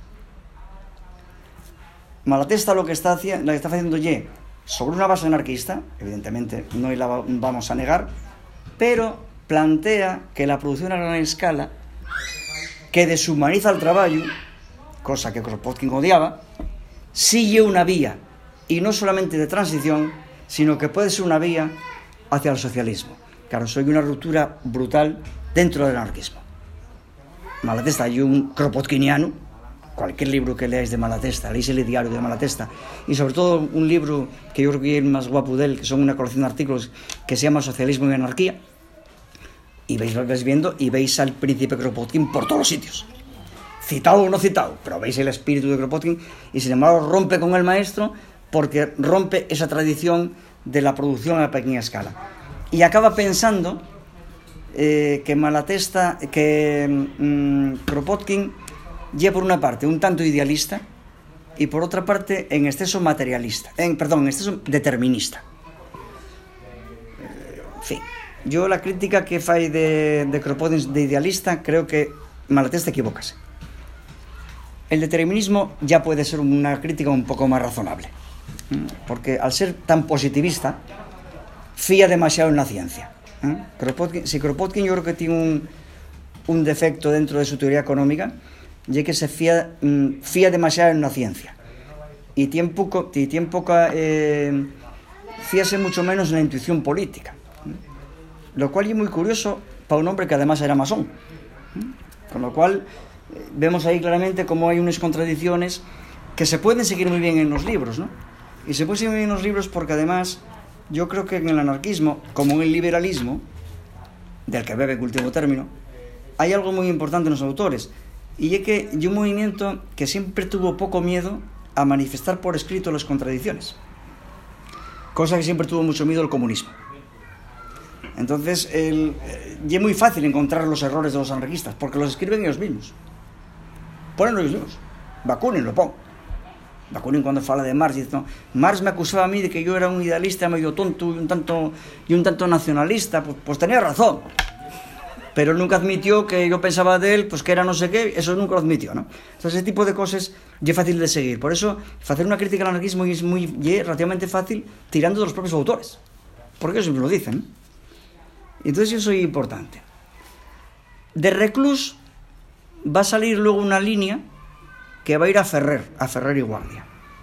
Speaker 2: Malatesta lo que está haciendo, lo que está haciendo es sobre una base anarquista, evidentemente no la vamos a negar, pero plantea que la producción a gran escala, que deshumaniza el trabajo, cosa que Kropotkin odiaba, sigue una vía, y no solamente de transición, sino que puede ser una vía hacia el socialismo. Claro, soy una ruptura brutal dentro del anarquismo. Malatesta hay un kropotkiniano. Cualquier libro que leáis de Malatesta, leéis el diario de Malatesta, y sobre todo un libro que yo creo que es el más guapo de él, que son una colección de artículos que se llama Socialismo y Anarquía, y veis lo que vais viendo, y veis al príncipe Kropotkin por todos los sitios, citado o no citado, pero veis el espíritu de Kropotkin, y sin embargo rompe con el maestro, porque rompe esa tradición de la producción a pequeña escala, y acaba pensando eh, que Malatesta, que mmm, Kropotkin ya por una parte un tanto idealista y por otra parte en exceso materialista, en, perdón, en exceso determinista. En fin, yo la crítica que fai de, de Kropotkin de idealista, creo que Malatesta equivócase. El determinismo ya puede ser una crítica un poco más razonable, porque al ser tan positivista fía demasiado en la ciencia. Kropotkin, si Kropotkin yo creo que tiene un, un defecto dentro de su teoría económica, y que se fía, fía demasiado en la ciencia y tiene poco, y tiene poca eh, fíase mucho menos en la intuición política, lo cual es muy curioso para un hombre que además era masón, con lo cual vemos ahí claramente cómo hay unas contradicciones que se pueden seguir muy bien en los libros, ¿no? Y se pueden seguir muy bien en los libros porque además yo creo que en el anarquismo, como en el liberalismo, del que bebe cultivo término, hay algo muy importante en los autores, y es que hay un movimiento que siempre tuvo poco miedo a manifestar por escrito las contradicciones, cosa que siempre tuvo mucho miedo el comunismo. Entonces el, y es muy fácil encontrar los errores de los anarquistas porque los escriben ellos mismos, ponen ellos mismos. Bakunin lo pone. Bakunin cuando fala de Marx dice, no, Marx me acusaba a mí de que yo era un idealista medio tonto y un tanto, y un tanto nacionalista. Pues, pues tenía razón, pero él nunca admitió que yo pensaba de él pues que era no sé qué, eso nunca lo admitió, ¿no? Entonces ese tipo de cosas ya es fácil de seguir. Por eso hacer una crítica al anarquismo es muy es relativamente fácil tirando de los propios autores, porque ellos siempre lo dicen, ¿no? Entonces eso es importante. De Reclus va a salir luego una línea que va a ir a Ferrer, a Ferrer y Guardia.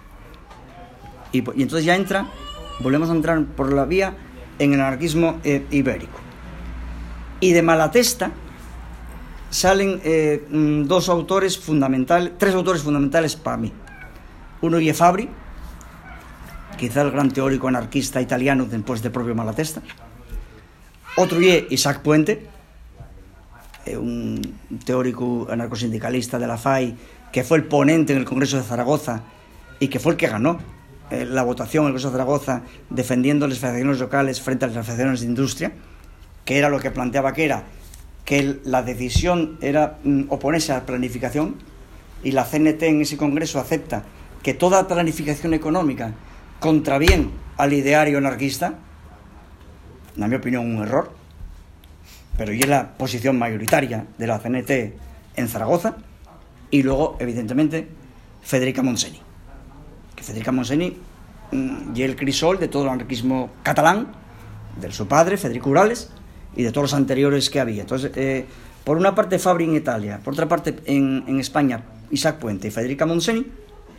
Speaker 2: Y, y entonces ya entra, volvemos a entrar por la vía en el anarquismo eh, ibérico. Y de Malatesta salen eh, dos autores fundamentales, tres autores fundamentales para mí. Uno es Fabri, quizá el gran teórico anarquista italiano después del propio Malatesta. Otro es Isaac Puente, eh, un teórico anarcosindicalista de la F A I, que fue el ponente en el Congreso de Zaragoza y que fue el que ganó eh, la votación en el Congreso de Zaragoza defendiendo las federaciones locales frente a las federaciones de industria, que era lo que planteaba que era que la decisión era mm, oponerse a la planificación, y la C N T en ese Congreso acepta que toda planificación económica contraviene al ideario anarquista. En mi opinión un error, pero y es la posición mayoritaria de la C N T en Zaragoza. Y luego evidentemente Federica Montseny, que Federica Montseny mm, y el crisol de todo el anarquismo catalán, de su padre Federico Urales y de todos los anteriores que había. Entonces eh, por una parte Fabri en Italia, por otra parte en, en España Isaac Puente y Federica Montseny.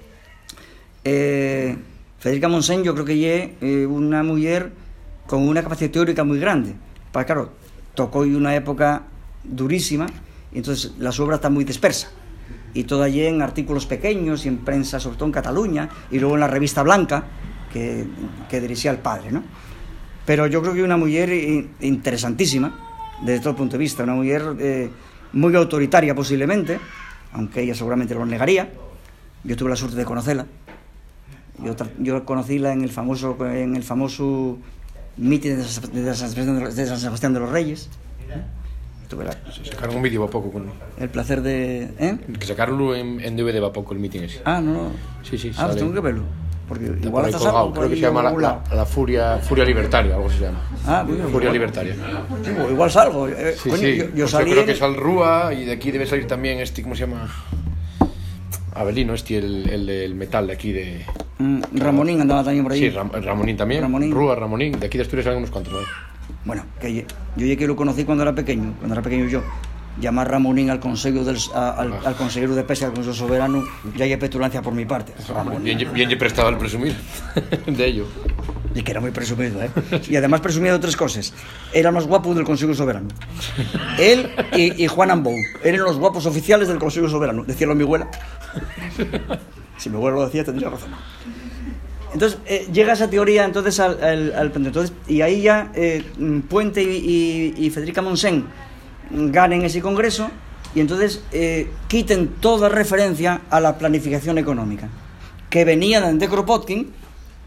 Speaker 2: eh, Federica Montseny yo creo que es eh, una mujer con una capacidad teórica muy grande, porque claro, tocó en una época durísima, y entonces la su obra está muy dispersa, y todo allí en artículos pequeños y en prensa, sobre todo en Cataluña, y luego en la revista Blanca, que, que dirigía el padre, ¿no? Pero yo creo que es una mujer interesantísima, desde todo punto de vista, una mujer eh, muy autoritaria posiblemente, aunque ella seguramente lo negaría. Yo tuve la suerte de conocerla. Yo, yo conocíla en el famoso, en el famoso mitin de San Sebastián de los Reyes. Tuve la...
Speaker 1: Sacaron un vídeo va poco con...
Speaker 2: el placer de... ¿eh?
Speaker 1: Que sacaronlo en, en D V D va poco el mitin ese.
Speaker 2: Ah, no, no.
Speaker 1: Sí, sí,
Speaker 2: ah, pues
Speaker 1: sale.
Speaker 2: tengo que verlo. Porque
Speaker 1: Está
Speaker 2: igual
Speaker 1: por ahí
Speaker 2: hasta
Speaker 1: colgado.
Speaker 2: salgo por
Speaker 1: Creo que
Speaker 2: ahí
Speaker 1: se llama la,
Speaker 2: regular.
Speaker 1: la, la furia, furia libertaria, algo se llama.
Speaker 2: Ah, bueno,
Speaker 1: Furia
Speaker 2: igual,
Speaker 1: libertaria.
Speaker 2: Digo, igual salgo. Eh,
Speaker 1: Sí,
Speaker 2: coño,
Speaker 1: sí.
Speaker 2: Yo, yo
Speaker 1: Pues
Speaker 2: salí
Speaker 1: yo creo
Speaker 2: en...
Speaker 1: que es al Rúa, y de aquí debe salir también este, ¿cómo se llama? Abelino, este, el, el, el metal de aquí de...
Speaker 2: Mm, Ramonín andaba también por ahí.
Speaker 1: Sí, Ram, Ramonín también.
Speaker 2: Ramonín.
Speaker 1: Rúa, Ramonín. De aquí de Asturias salen unos cuantos, ¿no?
Speaker 2: Bueno, que yo, yo ya que lo conocí cuando era pequeño, cuando era pequeño yo, llamar Ramonín al consejo del, a, al, al consejero de pesca del Consejo Soberano, ya hay petulancia por mi parte. Ramonín.
Speaker 1: Bien, bien he prestado al presumir de ello.
Speaker 2: Y que era muy presumido, ¿eh? Y además presumía de tres cosas. Era el más guapo del Consejo Soberano. Él y, y Juan Ambou eran los guapos oficiales del Consejo Soberano. Decíalo mi abuela. Si mi abuela lo decía, tendría razón. Entonces, eh, llega esa teoría entonces al, al, al entonces, y ahí ya eh, Puente y, y, y Federica Montseny ganen ese congreso, y entonces eh, quiten toda referencia a la planificación económica, que venía de Kropotkin,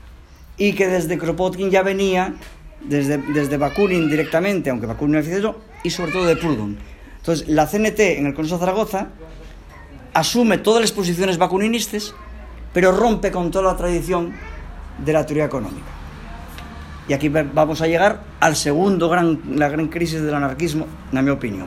Speaker 2: y que desde Kropotkin ya venía, desde, desde Bakunin directamente, aunque Bakunin no hizo eso, y sobre todo de Proudhon. Entonces, la C N T en el Consejo de Zaragoza asume todas las posiciones vacuninistas, pero rompe con toda la tradición de la teoría económica. Y aquí vamos a llegar al segundo gran, la gran crisis del anarquismo, en mi opinión.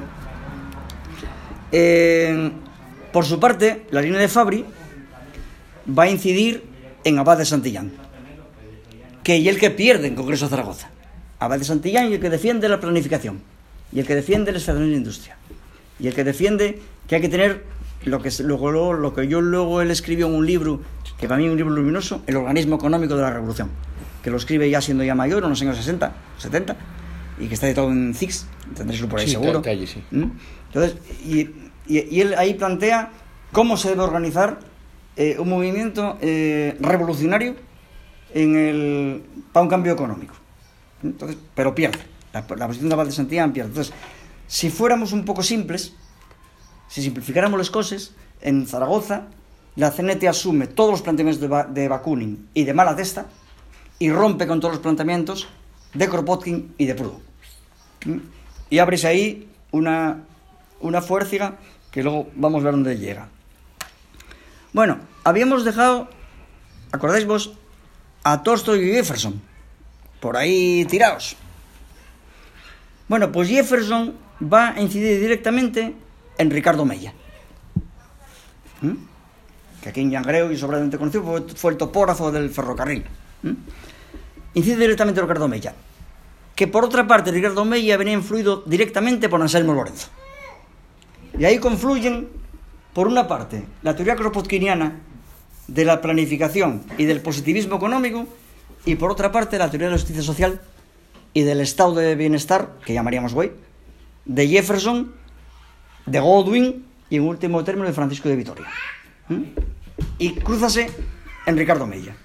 Speaker 2: Eh, por su parte, la línea de Fabri va a incidir en Abad de Santillán, que es el que pierde en Congreso de Zaragoza. Abad de Santillán y el que defiende la planificación, y el que defiende las federaciones de industria, y el que defiende que hay que tener lo que, luego, lo que yo luego él escribió en un libro, que para mí es un libro luminoso, El organismo económico de la revolución, que lo escribe ya siendo ya mayor, en los años sesenta, setenta, y que está editado en C I X, tendréislo por ahí sí, seguro.
Speaker 1: Calle, sí.
Speaker 2: ¿Mm? Entonces, y, y, y él ahí plantea cómo se debe organizar eh, un movimiento eh, revolucionario en el, para un cambio económico. Entonces, pero pierde. La, la posición de Abad de Santillán pierde. Entonces, si fuéramos un poco simples, si simplificáramos las cosas, en Zaragoza la C N T asume todos los planteamientos de, ba, de Bakunin y de Malatesta y rompe con todos los planteamientos de Kropotkin y de Proudhon. ¿Mm? Y abrese ahí una, una fuérciga que luego vamos a ver dónde llega. Bueno, habíamos dejado, ¿acordáis vos? A Tolstoy y Jefferson por ahí tirados. Bueno, pues Jefferson va a incidir directamente en Ricardo Mella, ¿Mm? que aquí en Llangreo y sobradamente conocido fue, fue el topógrafo del ferrocarril. ¿Mm? Incide directamente en Ricardo Mella, que por otra parte Ricardo Mella venía influido directamente por Anselmo Lorenzo, y ahí confluyen por una parte la teoría kropotkiniana de la planificación y del positivismo económico, y por otra parte la teoría de la justicia social y del estado de bienestar, que llamaríamos Way, de Jefferson, de Godwin y en último término de Francisco de Vitoria. ¿Mm? Y crúzase en Ricardo Mella.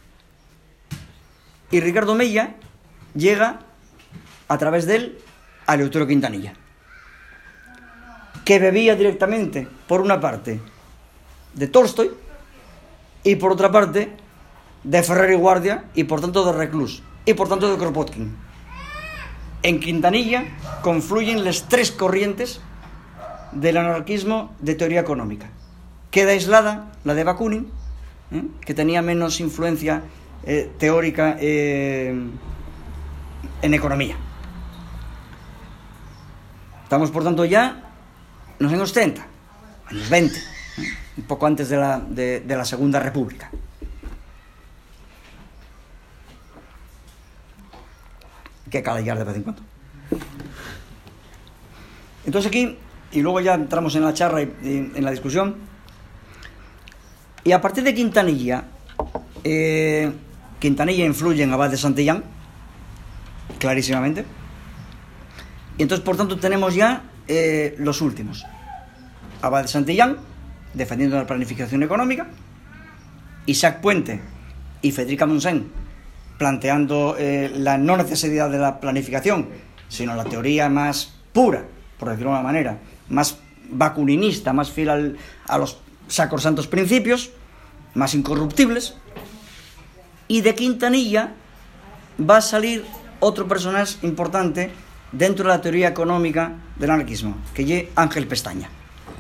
Speaker 2: Y Ricardo Mella llega a través de él a Eleuterio Quintanilla, que bebía directamente, por una parte, de Tolstoy y por otra parte de Ferrer y Guardia y por tanto de Reclus y por tanto de Kropotkin. En Quintanilla confluyen las tres corrientes del anarquismo de teoría económica. Queda aislada la de Bakunin, ¿eh? que tenía menos influencia eh, teórica eh, en economía. Estamos por tanto ya en los años treinta, años veinte, ¿eh? un poco antes de la, de, de la Segunda República. Que calallar de vez en cuando. Entonces aquí, y luego ya entramos en la charla y, y en la discusión, y a partir de Quintanilla, eh, Quintanilla influye en Abad de Santillán, clarísimamente, y entonces por tanto tenemos ya eh, los últimos. Abad de Santillán, defendiendo la planificación económica, Isaac Puente y Federica Monsen, planteando eh, la no necesidad de la planificación, sino la teoría más pura, por decirlo de una manera, más bakuninista, más fiel al, a los sacrosantos principios, más incorruptibles. Y de Quintanilla va a salir otro personaje importante dentro de la teoría económica del anarquismo, que es Ángel Pestaña.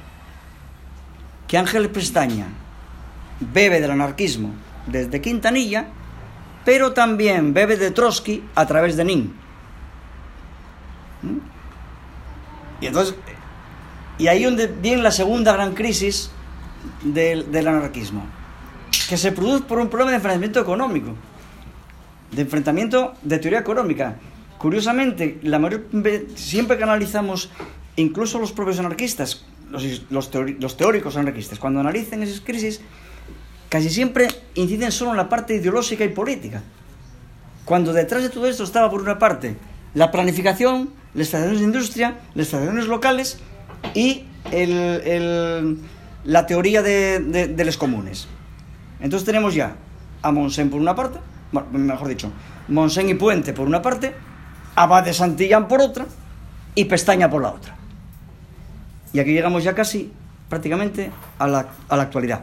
Speaker 2: Que Ángel Pestaña bebe del anarquismo desde Quintanilla, pero también bebe de Trotsky a través de Nin. ¿Mm? Y entonces, y ahí donde viene la segunda gran crisis del, del anarquismo, que se produce por un problema de enfrentamiento económico, de enfrentamiento de teoría económica. Curiosamente, la mayor, siempre que analizamos, incluso los propios anarquistas, los, los, teori, los teóricos anarquistas, cuando analizan esas crisis, casi siempre inciden solo en la parte ideológica y política, cuando detrás de todo esto estaba por una parte la planificación, las federaciones de industria, las federaciones locales y el, el, la teoría de, de, de los comunes. Entonces tenemos ya a Monsen por una parte, bueno, mejor dicho, Monsen y Puente por una parte, Abad de Santillán por otra y Pestaña por la otra. Y aquí llegamos ya casi prácticamente a la, a la actualidad.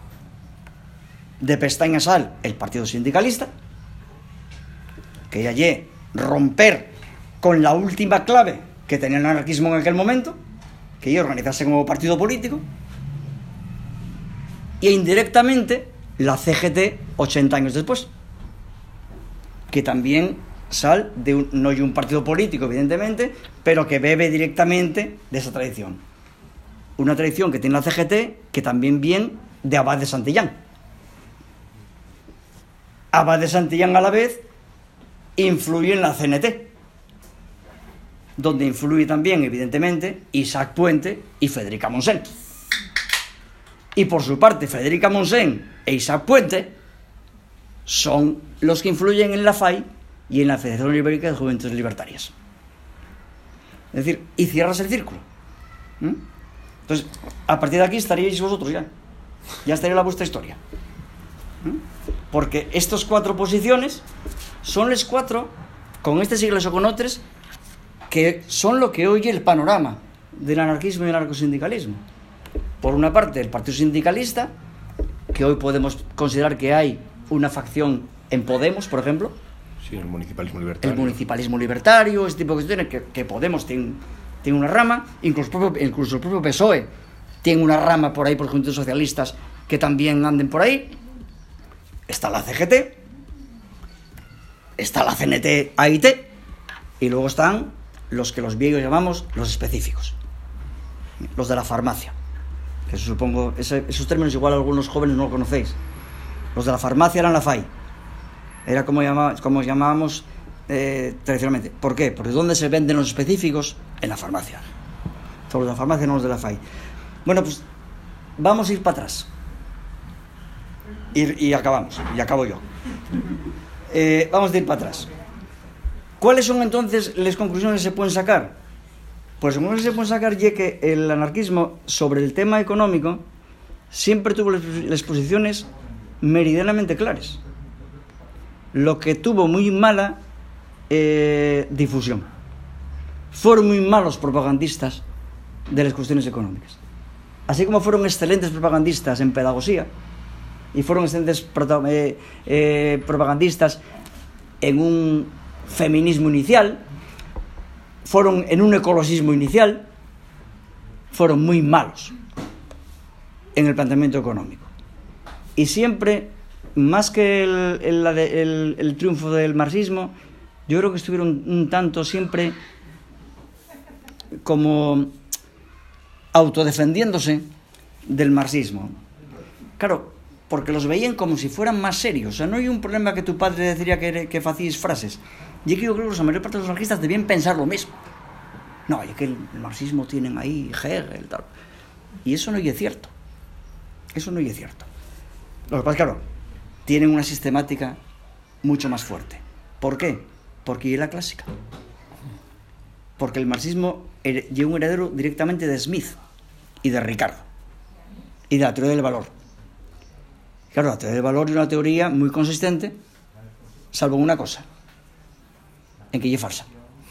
Speaker 2: De Pestaña sale el Partido Sindicalista, que ya lle romper con la última clave que que tenía el anarquismo en aquel momento, que iba a organizarse como partido político, e indirectamente la C G T ochenta años después, que también sale de un, no hay un partido político evidentemente, pero que bebe directamente de esa tradición, una tradición que tiene la C G T que también viene de Abad de Santillán. Abad de Santillán a la vez influye en la C N T, donde influye también evidentemente Isaac Puente y Federica Montseny. Y por su parte, Federica Montseny e Isaac Puente son los que influyen en la F A I y en la Federación Ibérica de Juventudes Libertarias. Es decir, y cierras el círculo. ¿Mm? Entonces, a partir de aquí estaríais vosotros ya. Ya estaría la vuestra historia. ¿Mm? Porque estas cuatro posiciones son las cuatro, con este siglo o con otros, que son lo que hoy el panorama del anarquismo y el anarcosindicalismo. Por una parte, el partido sindicalista, que hoy podemos considerar que hay una facción en Podemos, por ejemplo.
Speaker 1: Sí, el municipalismo libertario.
Speaker 2: El municipalismo libertario, este tipo de cuestiones, que, que Podemos tiene, tiene una rama, incluso el, propio, incluso el propio P S O E tiene una rama por ahí por Juventudes Socialistas que también anden por ahí. Está la C G T, está la C N T A I T, y luego están los que los viejos llamamos los específicos, los de la farmacia. Que eso supongo, ese, esos términos igual algunos jóvenes no lo conocéis. Los de la farmacia eran la F A I. Era como, llamaba, como llamábamos eh, tradicionalmente. ¿Por qué? Porque ¿dónde se venden los específicos? En la farmacia. Todos los de la farmacia, no los de la F A I. Bueno, pues vamos a ir para atrás. Y, y acabamos. Y acabo yo. Eh, vamos a ir para atrás. ¿Cuáles son entonces las conclusiones que se pueden sacar? Pues lo que se puede sacar es que el anarquismo sobre el tema económico siempre tuvo las posiciones meridianamente claras, lo que tuvo muy mala eh, difusión. Fueron muy malos propagandistas de las cuestiones económicas, así como fueron excelentes propagandistas en pedagogía y fueron excelentes eh, eh, propagandistas en un feminismo inicial, fueron en un ecologismo inicial, fueron muy malos en el planteamiento económico. Y siempre, más que el, el, el, el triunfo del marxismo, yo creo que estuvieron un tanto siempre como autodefendiéndose del marxismo. Claro, porque los veían como si fueran más serios. O sea, no hay un problema que tu padre deciría que, que facíais frases. Y que yo creo que la mayor parte de los anarquistas debían pensar lo mismo. No, es que el, el marxismo tienen ahí Hegel, tal. Y eso no es cierto. Eso no es cierto. Lo que pasa es que, claro, tienen una sistemática mucho más fuerte. ¿Por qué? Porque es la clásica. Porque el marxismo lleva un heredero directamente de Smith y de Ricardo y de la teoría del valor. Claro, la teoría del valor es una teoría muy consistente, salvo una cosa, en que ella es falsa.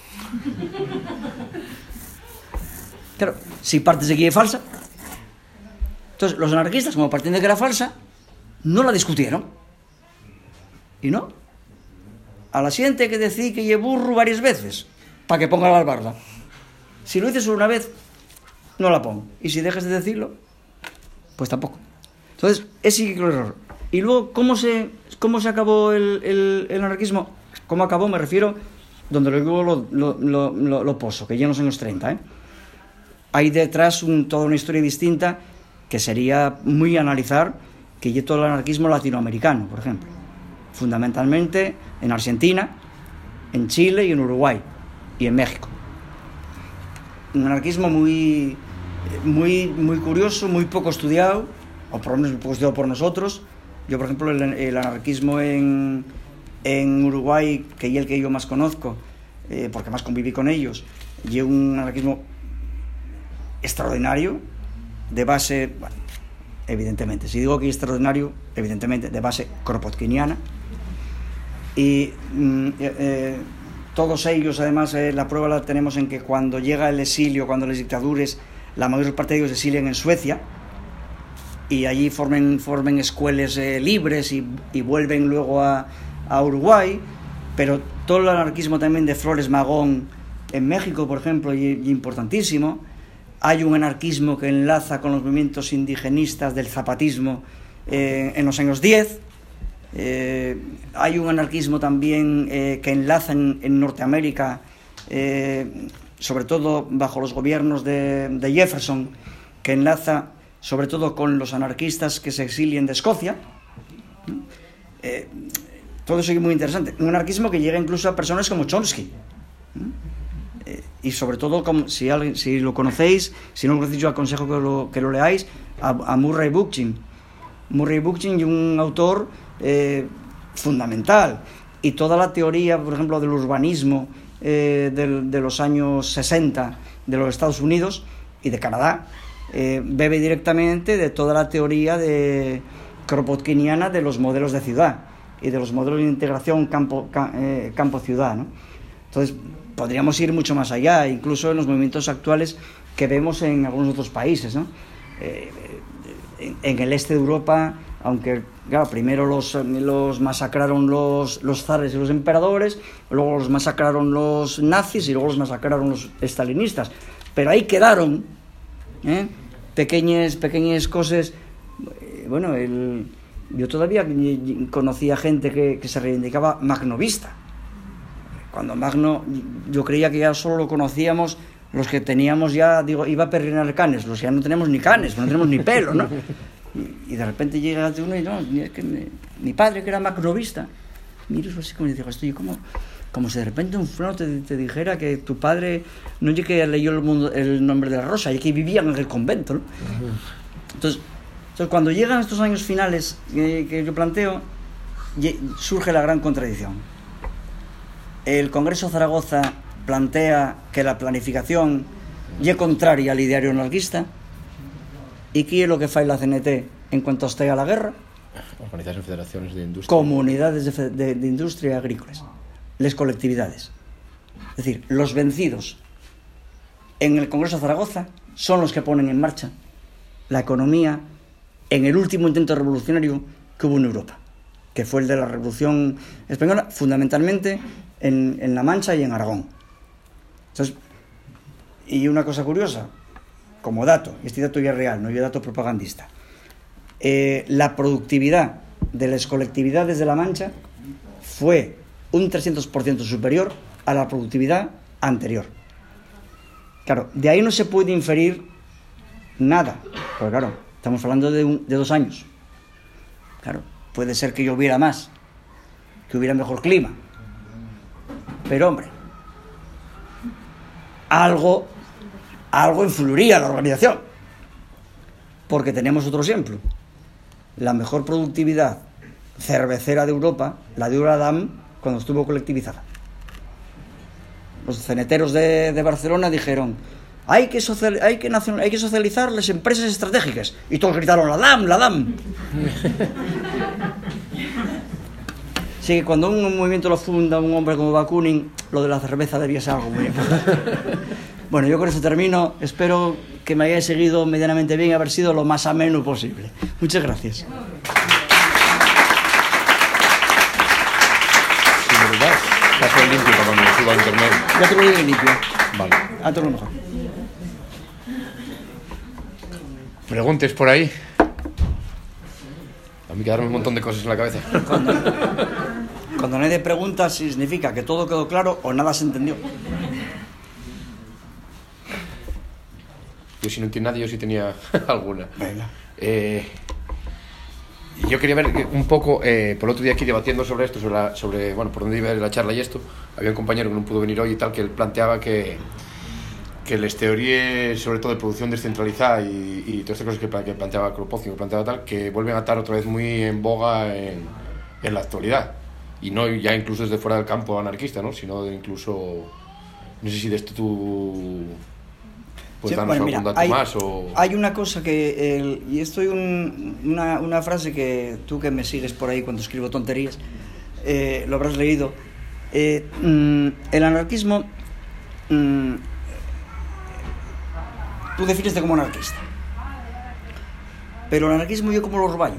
Speaker 2: Claro, si partes de que ella es falsa, entonces los anarquistas, como partían de que era falsa, no la discutieron. Y no. A la siguiente hay que decir que ella es burro varias veces, para que ponga la albarda. Si lo dices una vez, no la pongo. Y si dejas de decirlo, pues tampoco. Entonces, ese sí que es el error. Y luego, ¿cómo se, cómo se acabó el, el, el anarquismo? ¿Cómo acabó? Me refiero donde luego lo, lo, lo, lo, lo poso, que ya no son los treinta, ¿eh? Hay detrás un, toda una historia distinta que sería muy analizar, que ya todo el anarquismo latinoamericano, por ejemplo. Fundamentalmente en Argentina, en Chile y en Uruguay y en México. Un anarquismo muy, muy, muy curioso, muy poco estudiado, o por lo menos muy poco estudiado por nosotros. Yo, por ejemplo, el, el anarquismo en, en Uruguay, que es el que yo más conozco, eh, porque más conviví con ellos, y es un anarquismo extraordinario, de base, bueno, evidentemente, si digo que es extraordinario, evidentemente, de base kropotkiniana, y mm, eh, todos ellos, además, eh, la prueba la tenemos en que cuando llega el exilio, cuando las dictaduras, la mayor parte de ellos se exilian en Suecia, y allí formen, formen escuelas eh, libres y, y vuelven luego a, a Uruguay, pero todo el anarquismo también de Flores Magón en México, por ejemplo, y, y importantísimo, hay un anarquismo que enlaza con los movimientos indigenistas del zapatismo eh, en los años diez. Eh, hay un anarquismo también eh, que enlaza en, en Norteamérica, eh, sobre todo bajo los gobiernos de, de Jefferson, que enlaza sobre todo con los anarquistas que se exilian de Escocia. Eh, todo eso es muy interesante. Un anarquismo que llega incluso a personas como Chomsky. Eh, y sobre todo, como, si, alguien, si lo conocéis, si no lo conocéis, yo aconsejo que lo, que lo leáis, a, a Murray Bookchin. Murray Bookchin es un autor eh, fundamental. Y toda la teoría, por ejemplo, del urbanismo eh, de, de los años sesenta de los Estados Unidos y de Canadá, eh, bebe directamente de toda la teoría de kropotkiniana de los modelos de ciudad y de los modelos de integración campo, eh, campo-ciudad, ¿no? Entonces, podríamos ir mucho más allá, incluso en los movimientos actuales que vemos en algunos otros países, ¿no? Eh, en, en el este de Europa, aunque, claro, primero los, los masacraron los, los zares y los emperadores, luego los masacraron los nazis y luego los masacraron los estalinistas, pero ahí quedaron ¿eh? pequeñas, pequeñas cosas. Bueno, el, yo todavía conocía gente que, que se reivindicaba magnovista. Cuando Magno, yo creía que ya solo lo conocíamos los que teníamos ya, digo, iba a perrinar canes, los que ya no tenemos ni canes, no tenemos ni pelo, ¿no? Y, y de repente llega uno y no, es que mi, mi padre que era magnovista, mira eso así como digo, estoy como, como si de repente un fulano te, te dijera que tu padre no es que leyó el, mundo, el nombre de la rosa, y que vivían en el convento, ¿no? Entonces, entonces cuando llegan estos años finales que, que yo planteo, surge la gran contradicción. El Congreso de Zaragoza plantea que la planificación es contraria al ideario anarquista. ¿Y qué es lo que fai la C N T en cuanto esté a la guerra?
Speaker 1: Organizarse en federaciones de industria.
Speaker 2: Comunidades de, de, de industria agrícolas, les colectividades. Es decir, los vencidos en el Congreso de Zaragoza son los que ponen en marcha la economía en el último intento revolucionario que hubo en Europa, que fue el de la Revolución Española, fundamentalmente en, en La Mancha y en Aragón. Entonces, y una cosa curiosa, como dato, y este dato ya es real, no es dato propagandista, eh, la productividad de las colectividades de La Mancha fue un trescientos por ciento superior a la productividad anterior. Claro, de ahí no se puede inferir nada, porque claro, estamos hablando de, un, de dos años. Claro, puede ser que lloviera más, que hubiera mejor clima, pero hombre, algo, algo influiría en la organización, porque tenemos otro ejemplo. La mejor productividad cervecera de Europa, la dio la D A M cuando estuvo colectivizada. Los ceneteros de, de Barcelona dijeron: hay que, social, hay, que nacional, hay que socializar las empresas estratégicas, y todos gritaron: la D A M, la D A M. Así que cuando un movimiento lo funda un hombre como Bakunin, lo de la cerveza debía ser algo muy importante. Bueno, yo con eso termino. Espero que me hayáis seguido medianamente bien y haber sido lo más ameno posible. Muchas gracias.
Speaker 1: Sí, ¿verdad? Está todo limpio para cuando suba a internet.
Speaker 2: Ya te lo digo limpio.
Speaker 1: Vale.
Speaker 2: A todo lo mejor.
Speaker 1: Preguntes por ahí. A mí quedaron un montón de cosas en la cabeza.
Speaker 2: Cuando, cuando nadie pregunta, significa que todo quedó claro o nada se entendió.
Speaker 1: Yo si no entiendo nada, yo sí tenía alguna.
Speaker 2: Venga.
Speaker 1: Eh, yo quería ver un poco, eh, por el otro día aquí debatiendo sobre esto, sobre, la, sobre bueno, por dónde iba la charla y esto, había un compañero que no pudo venir hoy y tal, que él planteaba que que las teorías, sobre todo de producción descentralizada y, y todas estas cosas que, que planteaba Kropotkin, que planteaba tal, que vuelven a estar otra vez muy en boga en, en la actualidad, y no ya incluso desde fuera del campo anarquista, ¿no? Sino de incluso, no sé si de esto tú puedes sí, darnos bueno, mira, algún dato
Speaker 2: hay,
Speaker 1: más o...
Speaker 2: Hay una cosa que, el, y esto es un, una, una frase que tú que me sigues por ahí cuando escribo tonterías, eh, lo habrás leído. Eh, mm, el anarquismo... Mm, tú defines como anarquista, pero el anarquismo yo como lo roballo.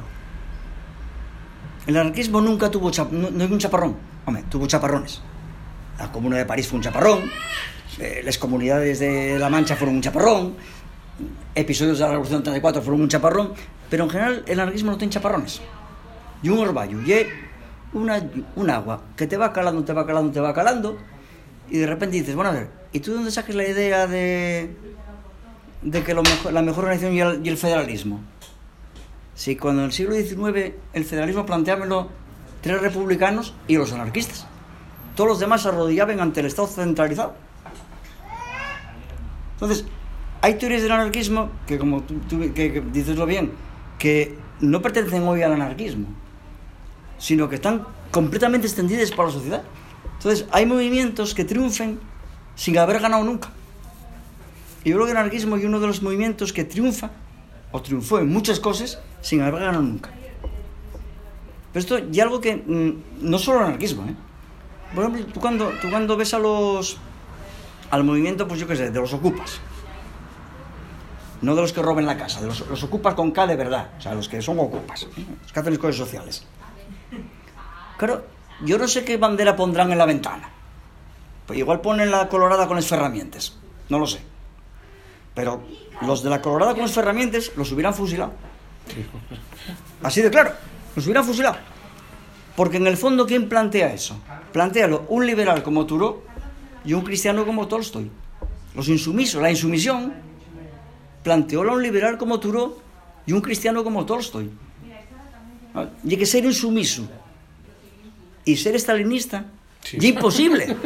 Speaker 2: El anarquismo nunca tuvo chap, no, no hay un chaparrón. Hombre, tuvo chaparrones. La Comuna de París fue un chaparrón, eh, las comunidades de La Mancha fueron un chaparrón, episodios de la Revolución treinta y cuatro fueron un chaparrón, pero en general el anarquismo no tiene chaparrones. Y un orvallo, y una, un agua que te va calando, te va calando, te va calando, y de repente dices, bueno, a ver, ¿y tú de dónde saques la idea de, de que lo mejor, la mejor organización y el, y el federalismo? Si cuando en el siglo diecinueve el federalismo planteámelo tres republicanos y los anarquistas, todos los demás se arrodillaban ante el Estado centralizado. Entonces, hay teorías del anarquismo que, como tú, tú que, que diceslo bien, que no pertenecen hoy al anarquismo, sino que están completamente extendidas para la sociedad. Entonces, hay movimientos que triunfen sin haber ganado nunca. Y yo creo que el anarquismo es uno de los movimientos que triunfa, o triunfó en muchas cosas, sin haber ganado nunca. Pero esto ya algo que mmm, no solo el anarquismo, ¿eh? Por ejemplo, tú cuando, tú cuando ves a los al movimiento, pues yo qué sé, de los ocupas, no de los que roben la casa, de los, los ocupas con K de verdad, o sea, los que son ocupas, ¿eh? Los que hacen las cosas sociales. Claro, yo no sé qué bandera pondrán en la ventana. Pues igual ponen la colorada con las ferramientas, no lo sé. Pero los de la colorada con las ferramientas los hubieran fusilado. Así de claro, los hubieran fusilado. Porque en el fondo, ¿quién plantea eso? Plantéalo un liberal como Thoreau y un cristiano como Tolstoy. Los insumisos, la insumisión, planteóla un liberal como Thoreau y un cristiano como Tolstoy. Y hay que ser insumiso y ser estalinista, sí. Y imposible.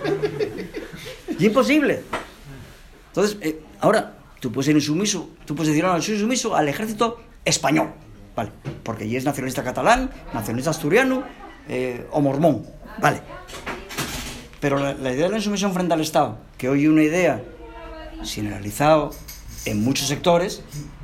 Speaker 2: Y imposible. Entonces, eh, ahora, tú puedes ser insumiso, tú puedes decir, no, soy insumiso al ejército español, vale, porque ya es nacionalista catalán, nacionalista asturiano, eh, o mormón, vale. Pero la, la idea de la insumisión frente al Estado, que hoy es una idea generalizada en muchos sectores,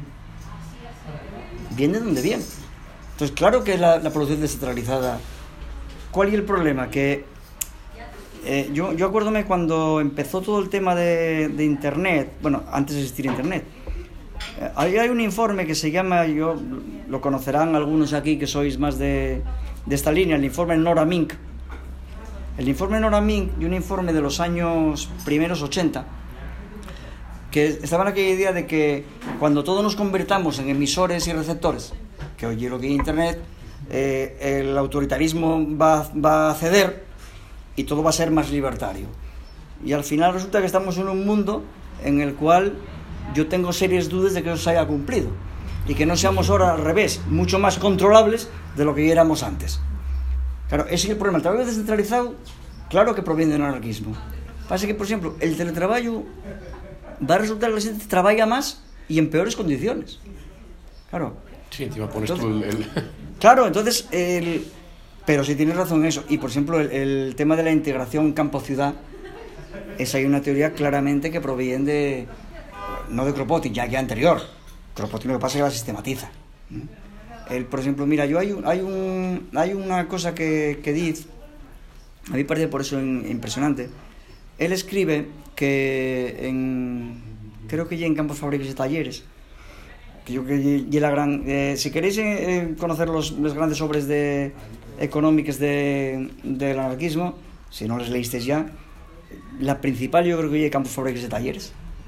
Speaker 2: viene de donde viene. Entonces, claro que la, la producción descentralizada. ¿Cuál es el problema? Que eh, yo, yo acuérdome cuando empezó todo el tema de, de Internet, bueno, antes de existir Internet, eh, hay, hay un informe que se llama, yo lo conocerán algunos aquí que sois más de, de esta línea, el informe Nora Mink. El informe Nora Mink y un informe de los años primeros ochenta, que estaba en aquella idea de que cuando todos nos convertamos en emisores y receptores, que hoy es lo que es Internet, eh, el autoritarismo va, va a ceder y todo va a ser más libertario. Y al final resulta que estamos en un mundo en el cual yo tengo serias dudas de que eso se haya cumplido y que no seamos ahora al revés, mucho más controlables de lo que éramos antes. Claro, ese es el problema. El trabajo descentralizado, claro que proviene del anarquismo. Pasa que, por ejemplo, el teletrabajo va a resultar que la gente trabaja más y en peores condiciones. Claro.
Speaker 1: Sí, encima pones
Speaker 2: entonces,
Speaker 1: tú el... el...
Speaker 2: Claro, entonces, el... pero sí tienes razón en eso. Y, por ejemplo, el, el tema de la integración campo-ciudad, esa hay una teoría claramente que proviene de... no de Kropotkin, ya que anterior. Kropotkin lo que pasa es que la sistematiza. El, por ejemplo, mira, yo hay, un, hay, un, hay una cosa que, que dice, a mí me parece por eso impresionante. Él escribe que en, creo que ya en Campos, Fábricas y Talleres, que yo que ya la gran, eh, si queréis eh, conocer los, los grandes obras de, económicas de, del anarquismo, si no les leísteis ya, la principal yo creo que ya en Campos, Fábricas y Talleres.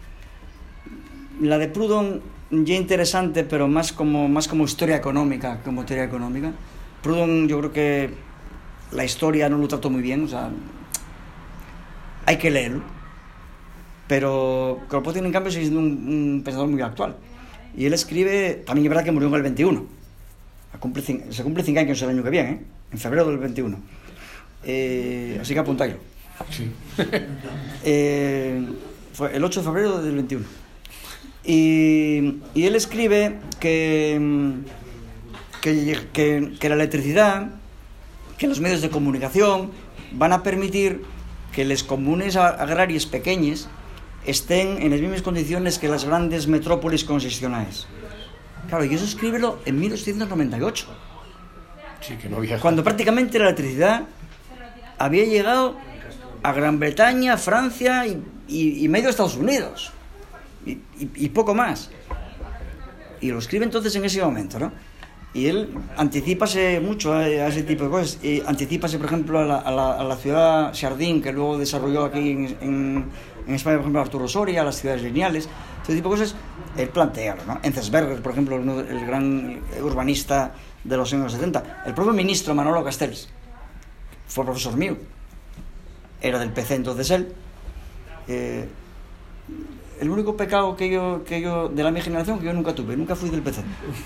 Speaker 2: La de Proudhon ya interesante, pero más como, más como historia económica, como teoría económica. Proudhon yo creo que la historia no lo trató muy bien, o sea, hay que leerlo. Pero Kropotkin, en cambio, sigue siendo un, un pensador muy actual. Y él escribe, también es verdad que murió en el veintiuno. Cumple, se cumple cinco años el año que viene, ¿eh? En febrero del veintiuno. Eh, así que apuntáislo.
Speaker 1: Sí.
Speaker 2: eh, fue el ocho de febrero del veintiuno. Y, y él escribe que, que, que, que la electricidad, que los medios de comunicación van a permitir que las comunes agrarias pequeñas estén en las mismas condiciones que las grandes metrópolis concesionales. Claro, y eso escríbelo en mil ochocientos noventa y ocho.
Speaker 1: Sí, que no había...
Speaker 2: Cuando prácticamente la electricidad había llegado a Gran Bretaña, Francia y, y, y medio Estados Unidos. Y, y, y poco más. Y lo escribe entonces en ese momento, ¿no? y él anticipase mucho a, a ese tipo de cosas. Y anticipase, por ejemplo, a la, a la, a la ciudad Jardín, que luego desarrolló aquí en, en, en España, por ejemplo, Arturo Soria, las ciudades lineales, ese tipo de cosas, él plantea, ¿no? Enzensberger, por ejemplo, uno, el gran urbanista de los años setenta. El propio ministro Manolo Castells fue profesor mío, era del P C entonces él. Eh, el único pecado que yo, que yo, de la mi generación, que yo nunca tuve, nunca fui del P C.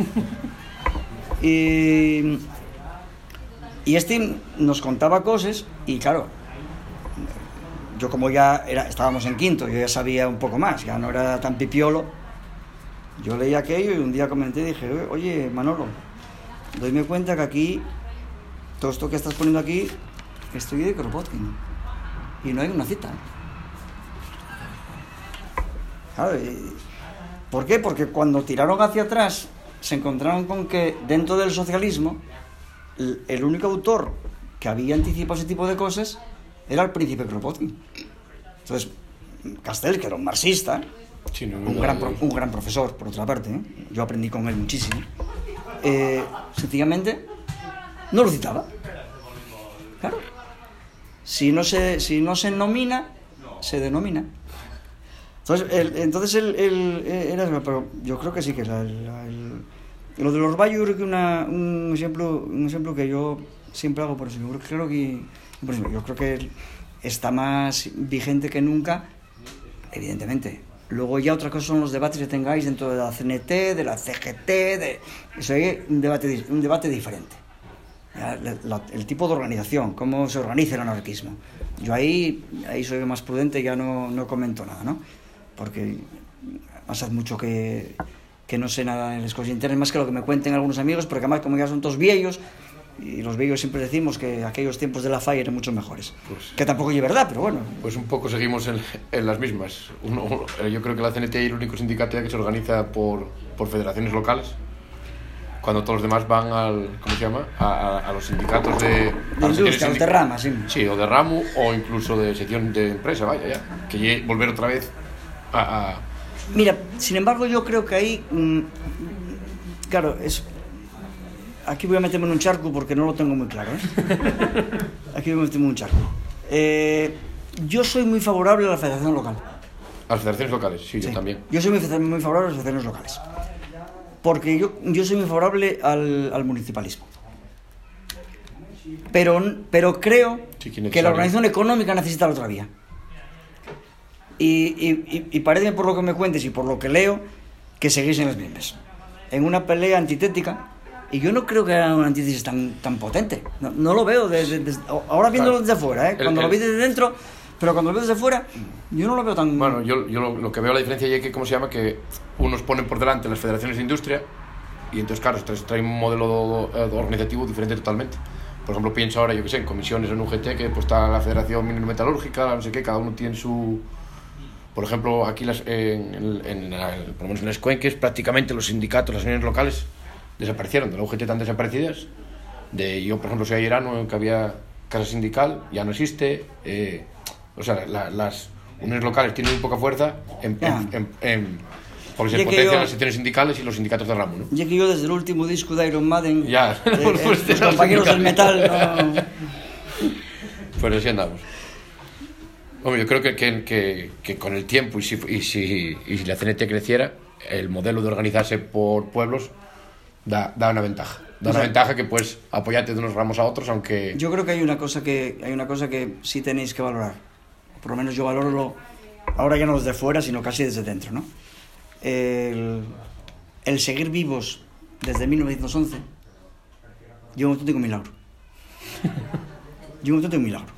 Speaker 2: y, y este nos contaba cosas, y claro, yo como ya era, estábamos en quinto, yo ya sabía un poco más, ya no era tan pipiolo, yo leí aquello y un día comenté y dije, oye Manolo, doyme cuenta que aquí, todo esto que estás poniendo aquí, estoy de Kropotkin, y no hay una cita. Claro, ¿por qué? Porque cuando tiraron hacia atrás se encontraron con que dentro del socialismo el, el único autor que había anticipado ese tipo de cosas era el príncipe Kropotkin. Entonces Castells, que era un marxista, sí, no, un, gran pro, un gran profesor, por otra parte, ¿eh? Yo aprendí con él muchísimo, eh, sencillamente no lo citaba. Claro, si no se, si no se nomina, se denomina. Entonces, el, entonces el, el, era, pero yo creo que sí que la, la, el, lo de los Bayo, yo creo que una, un ejemplo, un ejemplo que yo siempre hago por eso. Yo creo que, yo creo que está más vigente que nunca, evidentemente. Luego ya otra cosa son los debates que tengáis dentro de la C N T, de la C G T, de eso hay un debate, un debate diferente. La, la, el tipo de organización, cómo se organiza el anarquismo. Yo ahí, ahí soy más prudente y ya no, no comento nada, ¿no? Porque hace mucho que, que no sé nada en las cosas internas, más que lo que me cuenten algunos amigos, porque además como ya son todos viejos, y los viejos siempre decimos que aquellos tiempos de la F A I eran mucho mejores, pues, que tampoco es verdad, pero bueno.
Speaker 1: Pues un poco seguimos en, en las mismas. Uno, yo creo que la C N T es el único sindicato que se organiza por, por federaciones locales, cuando todos los demás van al, ¿cómo se llama? A, a, a los sindicatos de...
Speaker 2: De industria, los de rama, sí.
Speaker 1: Sí, o de ramo, o incluso de sección de empresa, vaya, ya. Que volver otra vez a, a...
Speaker 2: Mira, sin embargo, yo creo que ahí... Mmm, claro, es... Aquí voy a meterme en un charco porque no lo tengo muy claro, ¿eh? Aquí voy a meterme en un charco. Eh, yo soy muy favorable a la federación local.
Speaker 1: A las federaciones locales, sí, sí. Yo también.
Speaker 2: Yo soy muy, muy favorable a las federaciones locales. Porque yo, yo soy muy favorable al, al municipalismo. Pero, pero creo sí, que la organización económica necesita la otra vía. Y, y, y parece, por lo que me cuentes y por lo que leo, que seguís en las mismas. En una pelea antitética. Y yo no creo que haya una antítesis tan, tan potente. No, no lo veo desde, desde, ahora viéndolo claro. desde fuera, ¿eh? Cuando el, el... lo vi desde dentro, pero cuando lo veo desde fuera, yo no lo veo tan...
Speaker 1: Bueno, yo, yo lo, lo que veo la diferencia es que, ¿cómo se llama? Que unos ponen por delante las federaciones de industria y entonces, claro, traen un modelo organizativo diferente totalmente. Por ejemplo, pienso ahora, yo qué sé, en comisiones en U G T, que pues está la Federación Minero-Metalúrgica, no sé qué, cada uno tiene su... Por ejemplo, aquí las, en, en, en, en, por lo menos en las Cuenques, prácticamente los sindicatos, las uniones locales, desaparecieron. De la U G T están desaparecidas. De, yo, por ejemplo, soy ayerano, que había casa sindical, ya no existe. Eh, o sea, la, las uniones locales tienen muy poca fuerza en, en, en, en, porque se potencian yo, las secciones sindicales y los sindicatos de ramo, ¿no?
Speaker 2: Ya que yo desde el último disco de Iron Maiden,
Speaker 1: ya,
Speaker 2: eh, eh, los compañeros del metal no...
Speaker 1: Pues así andamos. Hombre, yo creo que, que, que, que con el tiempo y si, y, si, y si la C N T creciera, el modelo de organizarse por pueblos Da, da una ventaja, da una o sea, ventaja que puedes apoyarte de unos ramos a otros, aunque...
Speaker 2: Yo creo que hay una cosa que hay una cosa que sí tenéis que valorar, por lo menos yo valoro lo, ahora ya no desde fuera, sino casi desde dentro, ¿no? El, el seguir vivos desde mil novecientos once lleva un auténtico milagro. Lleva un auténtico milagro.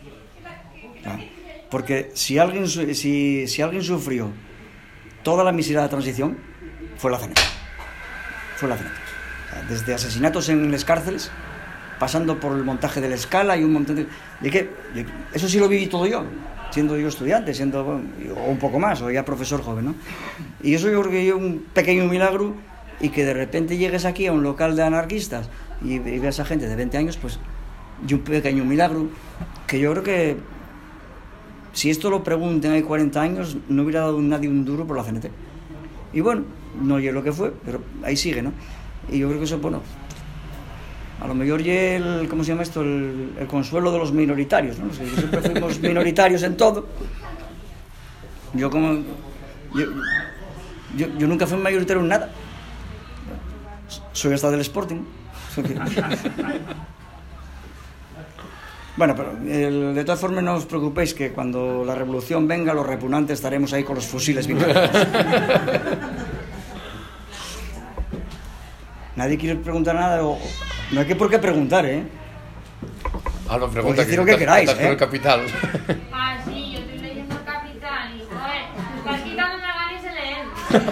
Speaker 2: ¿No? Porque si alguien, si, si alguien sufrió toda la miseria de la transición, fue la C N T. Fue la C N T. O sea, desde asesinatos en las cárceles, pasando por el montaje de la escala y un montón de... de que, de, eso sí lo viví todo yo, siendo yo estudiante, siendo bueno, o un poco más, o ya profesor joven, ¿no? Y eso yo creo que es un pequeño milagro, y que de repente llegues aquí a un local de anarquistas y, y veas a gente de veinte años, pues, y un pequeño milagro, que yo creo que si esto lo pregunten hay cuarenta años, no hubiera dado nadie un duro por la C N T. Y bueno, no oye lo que fue, pero ahí sigue, ¿no? y yo creo que eso, bueno, a lo mejor ya el, ¿cómo se llama esto? El, el consuelo de los minoritarios, ¿no? O sea, siempre fuimos minoritarios en todo. Yo como... Yo, yo, yo nunca fui mayoritario en nada. Soy hasta del Sporting. Bueno, pero el, de todas formas no os preocupéis que cuando la revolución venga, los repugnantes estaremos ahí con los fusiles bien cargados. Nadie quiere preguntar nada, o no hay que por qué preguntar, ¿eh?
Speaker 1: Ah, no, pregunta
Speaker 2: que, lo que queráis,
Speaker 1: ¿eh? El Capital.
Speaker 4: Ah, sí, yo estoy leyendo el Capital y, joder, estás quitando una ganas de leer.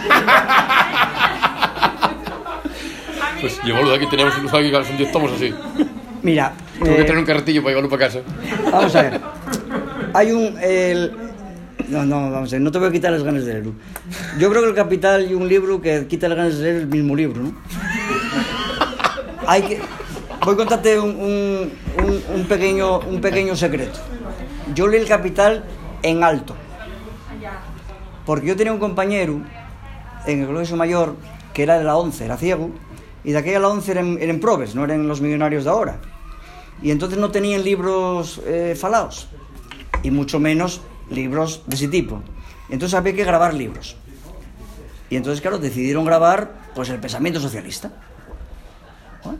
Speaker 1: Pues yo, boludo, aquí tenemos unos aquí que son diez tomos así.
Speaker 2: Mira,
Speaker 1: tengo
Speaker 2: eh,
Speaker 1: que tener un carretillo para llevarlo para casa.
Speaker 2: Vamos a ver. Hay un... El... No, no, vamos a ver, no te voy a quitar las ganas de leerlo. Yo creo que el Capital y un libro que quita las ganas de leer el mismo libro, ¿no? Hay que... Voy a contarte un, un, un, un, pequeño, un pequeño secreto. Yo leí el Capital en alto. Porque yo tenía un compañero en el colegio mayor que era de la once, era ciego, y de aquella la once eran, eran probes, no eran los millonarios de ahora. Y entonces no tenían libros eh, falaos, y mucho menos libros de ese tipo. Entonces había que grabar libros. Y entonces, claro, decidieron grabar pues el pensamiento socialista. ¿Bueno?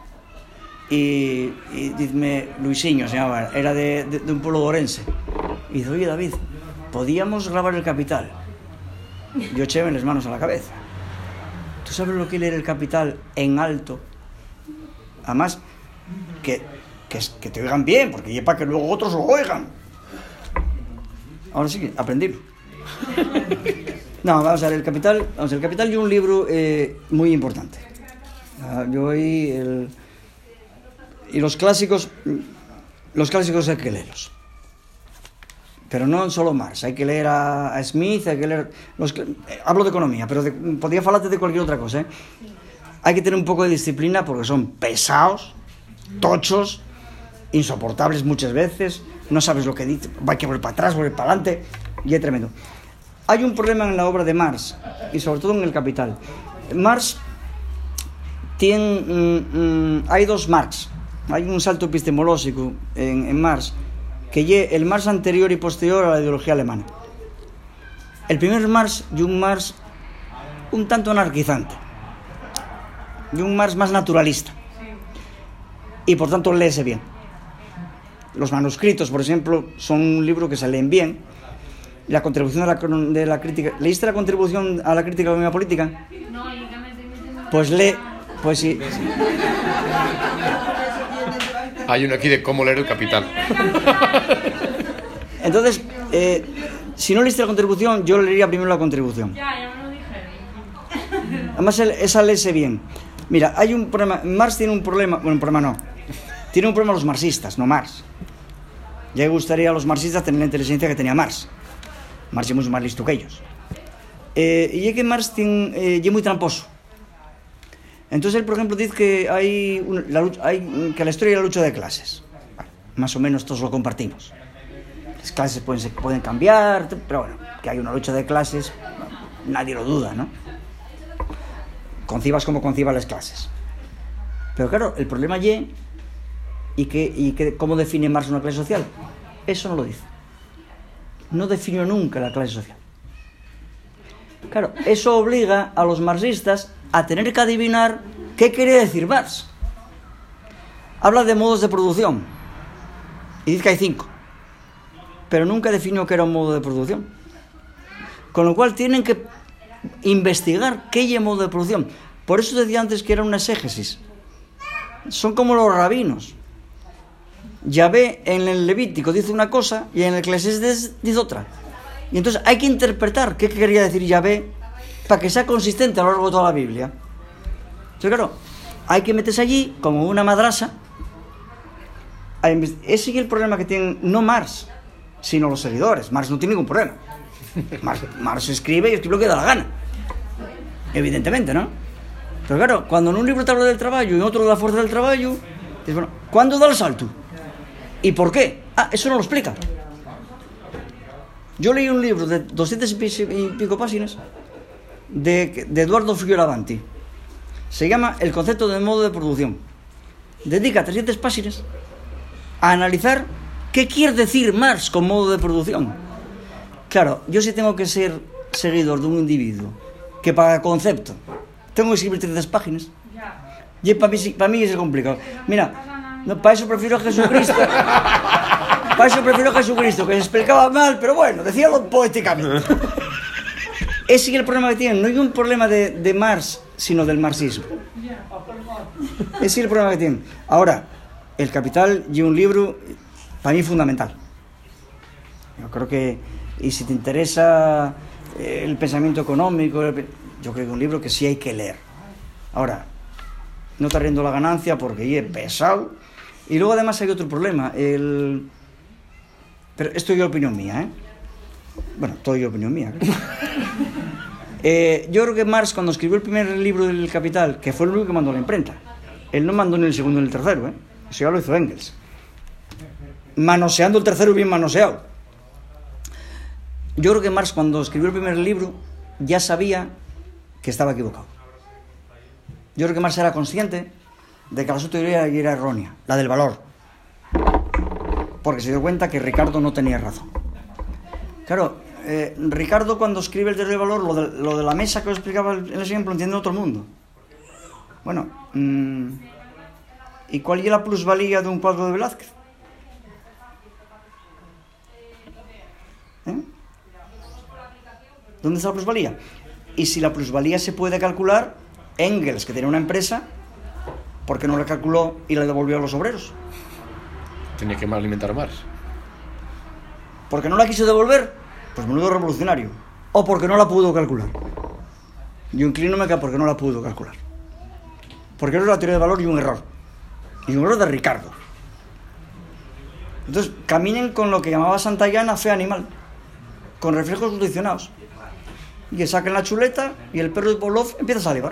Speaker 2: Y, y dime, Luisinho se llamaba, era de, de, de un pueblo de Orense. Y dice, oye David, podíamos grabar el Capital. Yo eché las manos a la cabeza. ¿Tú sabes lo que es leer el Capital en alto? Además, que, que, que te oigan bien, porque es para que luego otros lo oigan. Ahora sí, aprendirlo. No, vamos a ver, el Capital, vamos a ver, el Capital es un libro eh, muy importante. Uh, yo ahí, el, y los clásicos, los clásicos hay que leerlos. Pero no solo Marx, hay que leer a, a Smith, hay que leer... Los, eh, hablo de economía, pero de, podría hablarte de cualquier otra cosa, ¿eh? Hay que tener un poco de disciplina porque son pesados, tochos, insoportables muchas veces, no sabes lo que dice, hay que volver para atrás, volver para adelante, y es tremendo. Hay un problema en la obra de Marx, y sobre todo en el Capital. Marx tiene... Mm, mm, hay dos Marx, hay un salto epistemológico en, en Marx, que es el Marx anterior y posterior a la ideología alemana. El primer Marx y un Marx un tanto anarquizante, y un Marx más naturalista, y por tanto léese bien. Los manuscritos, por ejemplo, son un libro que se leen bien. La contribución de la, de la crítica... ¿Leíste la contribución a la crítica de la economía política?
Speaker 4: No, y que me estoy metiendo...
Speaker 2: Pues lee... Pues sí.
Speaker 1: Hay uno aquí de cómo leer el Capital.
Speaker 2: Entonces, eh, si no leíste la contribución, yo leería primero la contribución.
Speaker 4: Ya, ya me lo dijeron.
Speaker 2: Además, esa léese bien. Mira, hay un problema... Marx tiene un problema... Bueno, un problema no. Tiene un problema los marxistas, no Marx. Ya me gustaría a los marxistas tener la inteligencia que tenía Marx. Marx es mucho más listo que ellos. Eh, y es que Marx tiene, eh, es muy tramposo. Entonces él, por ejemplo, dice que hay, una, la lucha, hay que la historia es la lucha de clases. Bueno, más o menos todos lo compartimos. Las clases pueden, se pueden cambiar, pero bueno, que hay una lucha de clases, bueno, nadie lo duda, ¿no? Concibas como concibas las clases. Pero claro, el problema es y que, y que cómo define Marx una clase social. Eso no lo dice. No definió nunca la clase social. Claro, eso obliga a los marxistas a tener que adivinar qué quiere decir Marx. Habla de modos de producción y dice que hay cinco, pero nunca definió qué era un modo de producción. Con lo cual tienen que investigar qué es modo de producción. Por eso decía antes que era una exégesis. Son como los rabinos. Yahvé en el Levítico dice una cosa y en el Eclesiastés dice otra. Y entonces hay que interpretar qué quería decir Yahvé para que sea consistente a lo largo de toda la Biblia. Entonces, claro, hay que meterse allí como una madrasa. Ese es el problema que tienen, no Marx, sino los seguidores. Marx no tiene ningún problema. Marx, Marx escribe y escribe lo que da la gana. Evidentemente, ¿no? Pero claro, cuando en un libro te habla del trabajo y en otro de la fuerza del trabajo, dices, bueno, ¿cuándo da el salto? ¿Y por qué? Ah, eso no lo explica. Yo leí un libro de doscientas y pico páginas de, de Eduardo Fioravanti, Se llama El concepto del modo de producción. Dedica trescientas páginas a analizar qué quiere decir Marx con modo de producción. Claro, yo sí tengo que ser seguidor de un individuo que para concepto tengo que escribir trescientas páginas. Y para mí, para mí es complicado. Mira, no, para eso prefiero a Jesucristo. Para eso prefiero a Jesucristo, que se explicaba mal, pero bueno, decíalo poéticamente. Ese es el problema que tienen. No hay un problema de, de Marx, sino del marxismo. Ese es el problema que tienen. Ahora, El Capital y un libro, para mí, fundamental. Yo creo que, y si te interesa el pensamiento económico, yo creo que es un libro que sí hay que leer. Ahora, no te rindo la ganancia porque es pesado. Y luego además hay otro problema. El... Pero esto es opinión mía, ¿eh? Bueno, todo es opinión mía. eh, yo creo que Marx, cuando escribió el primer libro del Capital, que fue el único que mandó a la imprenta, él no mandó ni el segundo ni el tercero, ¿eh? Eso ya lo hizo Engels. Manoseando el tercero bien manoseado. Yo creo que Marx, cuando escribió el primer libro, ya sabía que estaba equivocado. Yo creo que Marx era consciente de que la su teoría era errónea, la del valor, porque se dio cuenta que Ricardo no tenía razón. Claro, eh, Ricardo, cuando escribe el teoría del valor, lo de, lo de la mesa que os explicaba en el ejemplo, entiende otro mundo. Bueno, mmm, ¿y cuál es la plusvalía de un cuadro de Velázquez? ¿Eh? ¿Dónde está la plusvalía? Y si la plusvalía se puede calcular, Engels, que tenía una empresa, ¿por qué no la calculó y la devolvió a los obreros?
Speaker 1: Tenía que alimentar a Marx.
Speaker 2: ¿Por qué no la quiso devolver? Pues menudo revolucionario. O porque no la pudo calcular. Yo inclínome que porque no la pudo calcular. Porque era la teoría del valor y un error. Y un error de Ricardo. Entonces, caminen con lo que llamaba Santayana fe animal. Con reflejos condicionados. Y que saquen la chuleta y el perro de Pavlov empieza a salivar.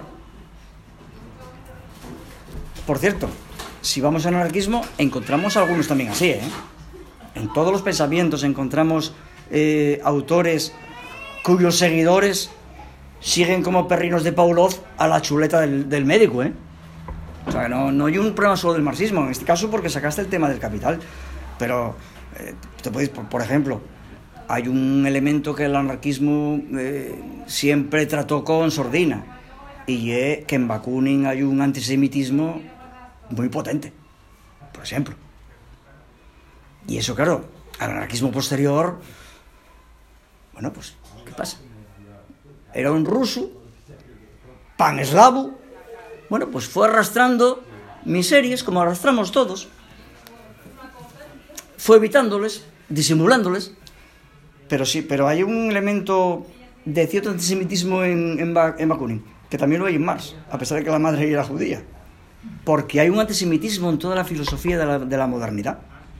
Speaker 2: Por cierto, si vamos al anarquismo, encontramos algunos también así, ¿eh? En todos los pensamientos encontramos eh, autores cuyos seguidores siguen como perrinos de Pavlov a la chuleta del, del médico, ¿eh? O sea, no, no hay un problema solo del marxismo, en este caso porque sacaste el tema del capital. Pero, eh, te podéis, por, por ejemplo, hay un elemento que el anarquismo eh, siempre trató con sordina, y es que en Bakunin hay un antisemitismo muy potente, por ejemplo. Y eso, claro, al anarquismo posterior, bueno, pues, ¿qué pasa? Era un ruso, pan eslavo, bueno, pues fue arrastrando miserias, como arrastramos todos, fue evitándoles, disimulándoles, pero sí, pero hay un elemento de cierto antisemitismo en, en, en Bakunin, que también lo hay en Marx, a pesar de que la madre era judía, porque hay un antisemitismo en toda la filosofía de la, de la modernidad.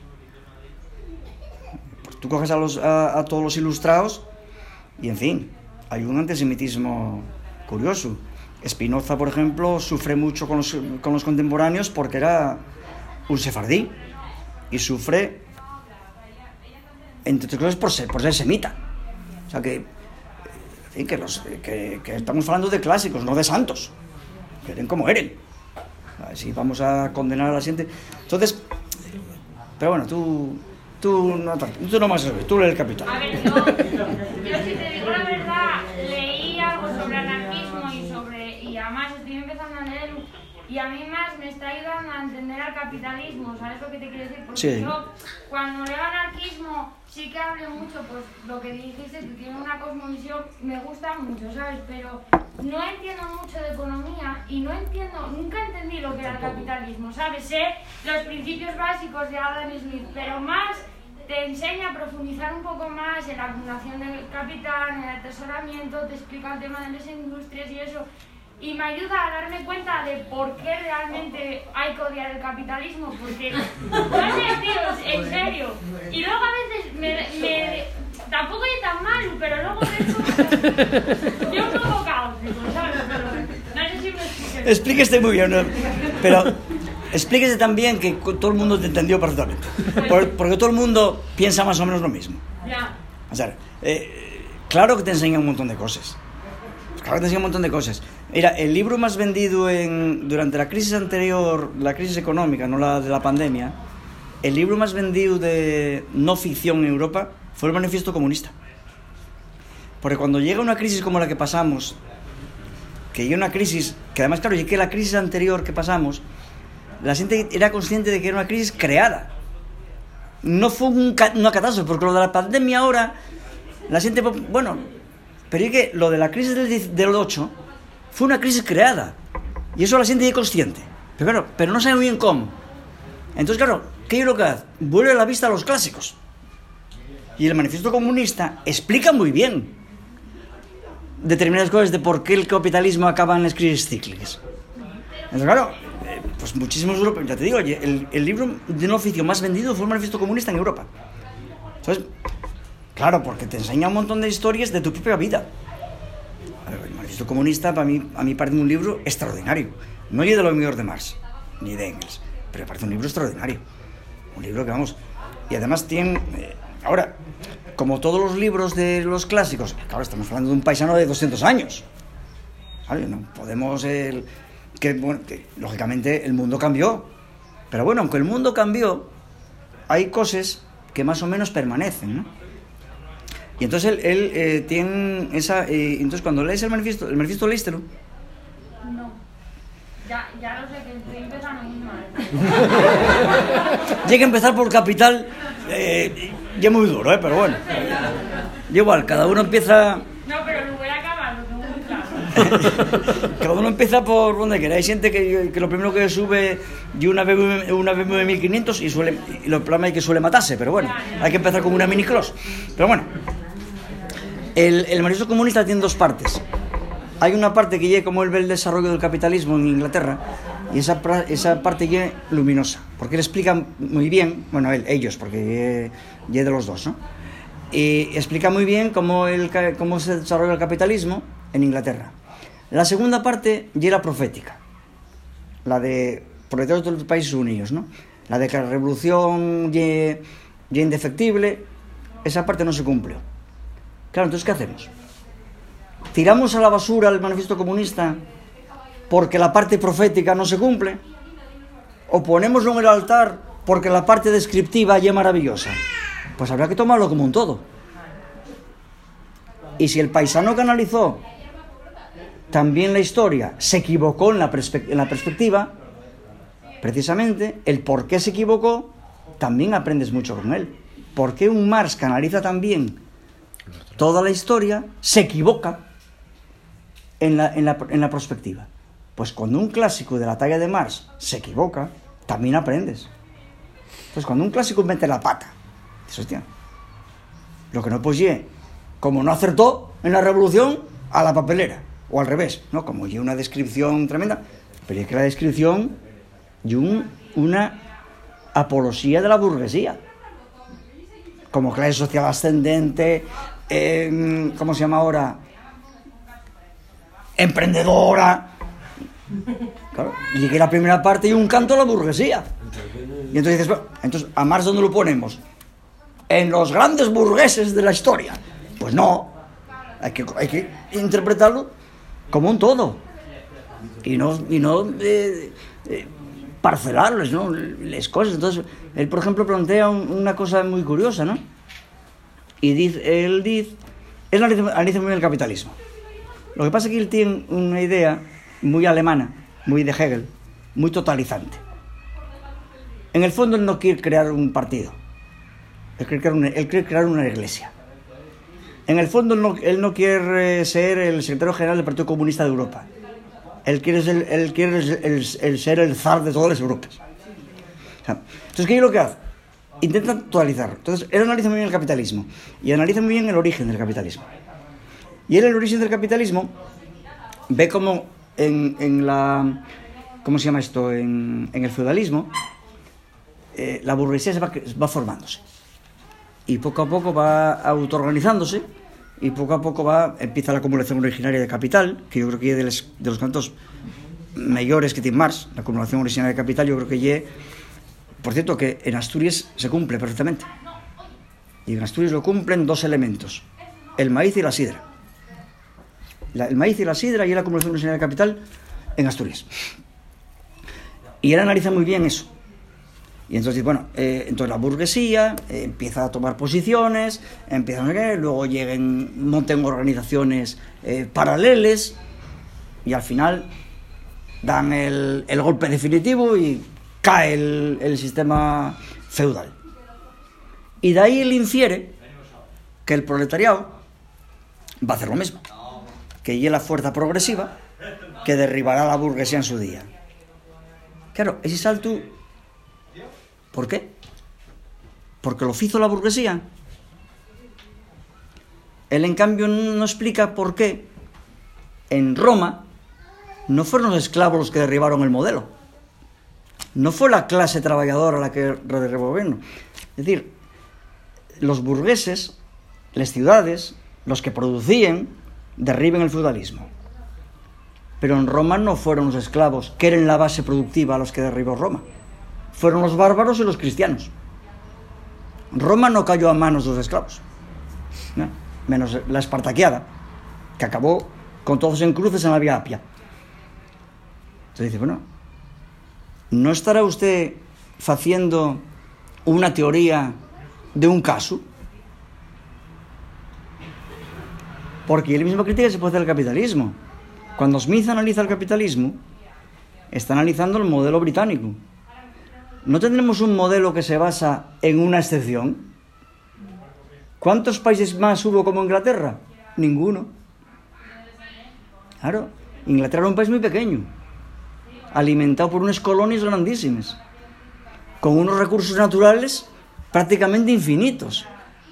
Speaker 2: Pues tú coges a, los, a, a todos los ilustrados y, en fin, hay un antisemitismo curioso. Spinoza, por ejemplo, sufre mucho con los, con los contemporáneos porque era un sefardí y sufre, entre otras cosas, por ser, por ser semita. O sea que, en fin, que, los, que, que estamos hablando de clásicos, no de santos, que eran como eran. Si vamos a condenar a la gente. Entonces, pero bueno, tú tú no, tú no más sabes, tú lees el Capital.
Speaker 4: A ver, yo, yo si te digo la verdad, leí algo sobre anarquismo y sobre y además estoy empezando a leer y a mí más me está ayudando a entender al capitalismo, ¿sabes lo que te quiero decir? Porque
Speaker 2: sí.
Speaker 4: Yo cuando leo anarquismo sí que hablo mucho, pues lo que dijiste, que tiene una cosmovisión, me gusta mucho, ¿sabes? Pero no entiendo mucho de economía y no entiendo, nunca entendí lo que era el capitalismo, ¿sabes? Sé los principios básicos de Adam Smith, pero más te enseña a profundizar un poco más en la acumulación del capital, en el atesoramiento, te explica el tema de las industrias y eso, y me ayuda a darme cuenta de por qué realmente hay que odiar el capitalismo, porque no sé, tío, en serio. Y luego a veces me, me tampoco es tan malo, pero luego de hecho yo un poco caótico, ¿sabes? Pero no sé si me expliqué.
Speaker 2: Explíquese muy bien, ¿no? Pero explíquese también que todo el mundo te entendió perfectamente, porque todo el mundo piensa más o menos lo mismo.
Speaker 4: Ya.
Speaker 2: O sea, eh, claro que te enseña un montón de cosas. Claro que te enseña un montón de cosas. Mira, el libro más vendido en, durante la crisis anterior, la crisis económica, no la de la pandemia, el libro más vendido de no ficción en Europa fue el Manifiesto Comunista. Porque cuando llega una crisis como la que pasamos, que llega una crisis, que además, claro, ya que la crisis anterior que pasamos, la gente era consciente de que era una crisis creada. No fue un, una catástrofe, porque lo de la pandemia ahora, la gente, bueno, pero es que lo de la crisis del, del ocho fue una crisis creada. Y eso la gente es consciente. Pero claro, pero no sabe muy bien cómo. Entonces, claro, ¿qué es lo que hace? Vuelve la vista a los clásicos. Y el Manifiesto Comunista explica muy bien determinadas cosas de por qué el capitalismo acaba en las crisis cíclicas. Entonces, claro, eh, pues muchísimos europeos, ya te digo, el, el libro de no ficción más vendido fue el Manifiesto Comunista en Europa. Entonces, claro, porque te enseña un montón de historias de tu propia vida. El Manifiesto Comunista, para mí, a mí parece un libro extraordinario. No es de lo mejor de Marx, ni de Engels, pero me parece un libro extraordinario. Un libro que, vamos, y además tiene... Eh, ahora, como todos los libros de los clásicos, claro, estamos hablando de un paisano de doscientos años. ¿Vale? No podemos... El, que, bueno, que, lógicamente, el mundo cambió. Pero bueno, aunque el mundo cambió, hay cosas que más o menos permanecen, ¿no? Y entonces él, él eh, tiene esa... Eh, entonces cuando lees el manifiesto, el manifiesto léistelo.
Speaker 4: No. Ya, ya lo sé, que estoy empezando muy mal.
Speaker 2: Llega a empezar por Capital, eh, ya muy duro, ¿eh? Pero bueno. Y igual, cada uno empieza...
Speaker 4: No, pero lo voy a acabar, lo tengo muy claro.
Speaker 2: Cada uno empieza por donde quiera. Hay gente que, que lo primero que sube y una B M W, una B M W mil quinientos y, suele, y lo problema es que suele matarse, pero bueno, hay que empezar con una mini cross. Pero bueno, el, el manifiesto comunista tiene dos partes. Hay una parte que llega como él ve el desarrollo del capitalismo en Inglaterra, y esa, esa parte llega luminosa, porque él explica muy bien, bueno, él, ellos, porque llega de los dos, ¿no? Y explica muy bien cómo, el, cómo se desarrolla el capitalismo en Inglaterra. La segunda parte llega la profética, la de proletarios de los países unidos, ¿no? La de que la revolución llega indefectible, esa parte no se cumplió. Claro, entonces, ¿qué hacemos? ¿Tiramos a la basura el manifiesto comunista porque la parte profética no se cumple? ¿O ponemoslo en el altar porque la parte descriptiva ya es maravillosa? Pues habrá que tomarlo como un todo. Y si el paisano que analizó también la historia se equivocó en la, perspe- en la perspectiva, precisamente el por qué se equivocó, también aprendes mucho con él. ¿Por qué un Marx que analiza también toda la historia se equivoca en la, en la, en la perspectiva? Pues cuando un clásico de la talla de Marx se equivoca, también aprendes. Pues cuando un clásico mete la pata, dices, hostia, lo que no pues ye, como no acertó en la revolución, a la papelera, o al revés, ¿no? Como ye una descripción tremenda, pero es que la descripción y un, una apología de la burguesía, como clase social ascendente, eh, ¿cómo se llama ahora? Emprendedora. Claro, y llegué la primera parte y un canto a la burguesía. Y entonces dices, bueno, entonces, ¿a Marx dónde lo ponemos? En los grandes burgueses de la historia. Pues no, hay que, hay que interpretarlo como un todo. Y no, y no eh, eh, parcelarles, ¿no? Las cosas. Entonces, él, por ejemplo, plantea un, una cosa muy curiosa, ¿no? Y dice, él dice, él analiza, analiza muy bien el capitalismo. Lo que pasa es que él tiene una idea muy alemana, muy de Hegel, muy totalizante. En el fondo él no quiere crear un partido, él quiere crear una, él quiere crear una iglesia. En el fondo él no, él no quiere ser el secretario general del Partido Comunista de Europa. Él quiere ser, él quiere el, el, el ser el zar de todas las Europas. O sea, entonces, ¿qué es lo que hace? Intenta totalizar. Entonces, él analiza muy bien el capitalismo y analiza muy bien el origen del capitalismo. Y él, el origen del capitalismo, ve como en, en la... ¿Cómo se llama esto? En, en el feudalismo, eh, la burguesía se va, va formándose. Y poco a poco va autoorganizándose, y poco a poco va empieza la acumulación originaria de capital, que yo creo que es de los, de los cantos mayores que tiene Marx, la acumulación originaria de capital. Yo creo que ye, por cierto, que en Asturias se cumple perfectamente. Y en Asturias lo cumplen dos elementos, el maíz y la sidra. la, el maíz y la sidra y la acumulación de capital en Asturias. Y él analiza muy bien eso. Y entonces, bueno, eh, entonces la burguesía eh, empieza a tomar posiciones, empieza a ver, luego lleguen, monten organizaciones eh, paralelas y al final dan el, el golpe definitivo y cae el, el sistema feudal. Y de ahí él infiere que el proletariado va a hacer lo mismo, que lleve la fuerza progresiva que derribará a la burguesía en su día. Claro, ese salto, ¿por qué? Porque lo hizo la burguesía. Él, en cambio, no explica por qué en Roma no fueron los esclavos los que derribaron el modelo. No fue la clase trabajadora la que derribó el gobierno. Es decir, los burgueses, las ciudades, los que producían, derriben el feudalismo. Pero en Roma no fueron los esclavos, que eran la base productiva, los que derribó Roma. Fueron los bárbaros y los cristianos. Roma no cayó a manos de los esclavos, ¿no? Menos la espartaquiada, que acabó con todos en cruces en la Vía Apia. Entonces dice, bueno, ¿no estará usted haciendo una teoría de un caso? Porque él mismo critica que se puede hacer el capitalismo. Cuando Smith analiza el capitalismo, está analizando el modelo británico. ¿No tendremos un modelo que se basa en una excepción? ¿Cuántos países más hubo como Inglaterra? Ninguno. Claro, Inglaterra era un país muy pequeño, alimentado por unas colonias grandísimas, con unos recursos naturales prácticamente infinitos.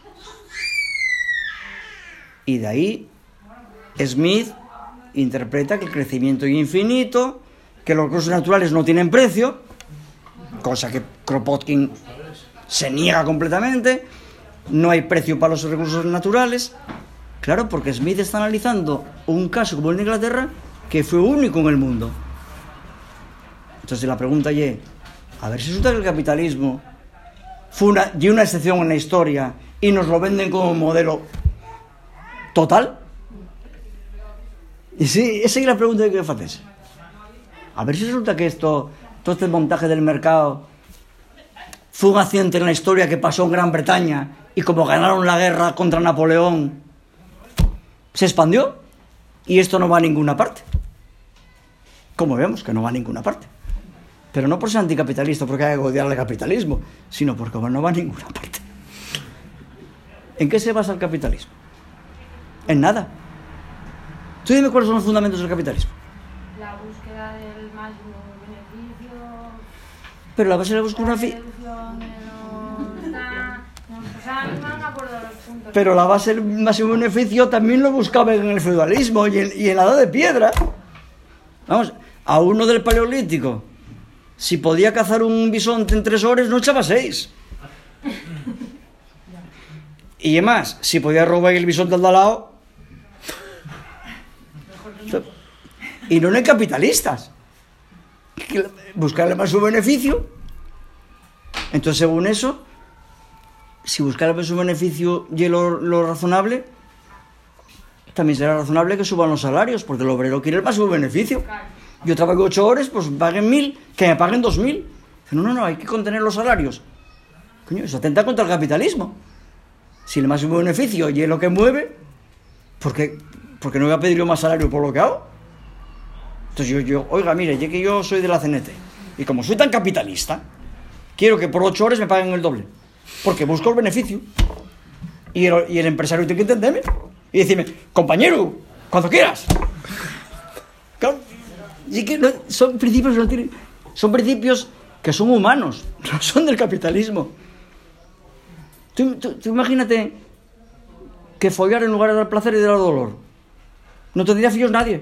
Speaker 2: Y de ahí Smith interpreta que el crecimiento es infinito, que los recursos naturales no tienen precio, cosa que Kropotkin se niega completamente. No hay precio para los recursos naturales. Claro, porque Smith está analizando un caso como el de Inglaterra, que fue único en el mundo. Entonces la pregunta es, a ver si resulta que el capitalismo fue una, y una excepción en la historia y nos lo venden como modelo total. Y sí, esa es la pregunta que quiero hacer. A ver si resulta que esto, todo este montaje del mercado fue un accidente en la historia que pasó en Gran Bretaña y como ganaron la guerra contra Napoleón, se expandió y esto no va a ninguna parte. Como vemos que no va a ninguna parte. Pero no por ser anticapitalista, porque hay que odiar el capitalismo, sino porque no va a ninguna parte. ¿En qué se basa el capitalismo? En nada. Tú dime cuáles son los fundamentos del capitalismo.
Speaker 4: La búsqueda del máximo beneficio.
Speaker 2: Pero la base de la búsqueda una fi- Pero la base del máximo beneficio también lo buscaba en el feudalismo y en, y en la edad de piedra. Vamos, a uno del Paleolítico, si podía cazar un bisonte en tres horas, no echaba seis. Y además, si podía robar el bisonte al de al lado. Y no hay capitalistas. Buscar el máximo beneficio. Entonces, según eso, si buscar el máximo beneficio y lo, lo razonable, también será razonable que suban los salarios, porque el obrero quiere el máximo beneficio. Yo trabajo ocho horas, pues paguen mil, que me paguen dos mil. No, no, no, hay que contener los salarios. Coño, eso atenta contra el capitalismo. Si el máximo beneficio y es lo que mueve, ¿por qué, porque no voy a pedir yo más salario por lo que hago? Entonces yo, yo, oiga, mire, ya que yo soy de la C N T, y como soy tan capitalista, quiero que por ocho horas me paguen el doble, porque busco el beneficio. Y el, y el empresario tiene que entenderme y decirme, compañero, cuando quieras. Claro, y que no, son principios no tienen, son principios que son humanos, no son del capitalismo. Tú, tú, tú imagínate que follar en lugar de dar placer y de dar dolor. No tendría fillos nadie.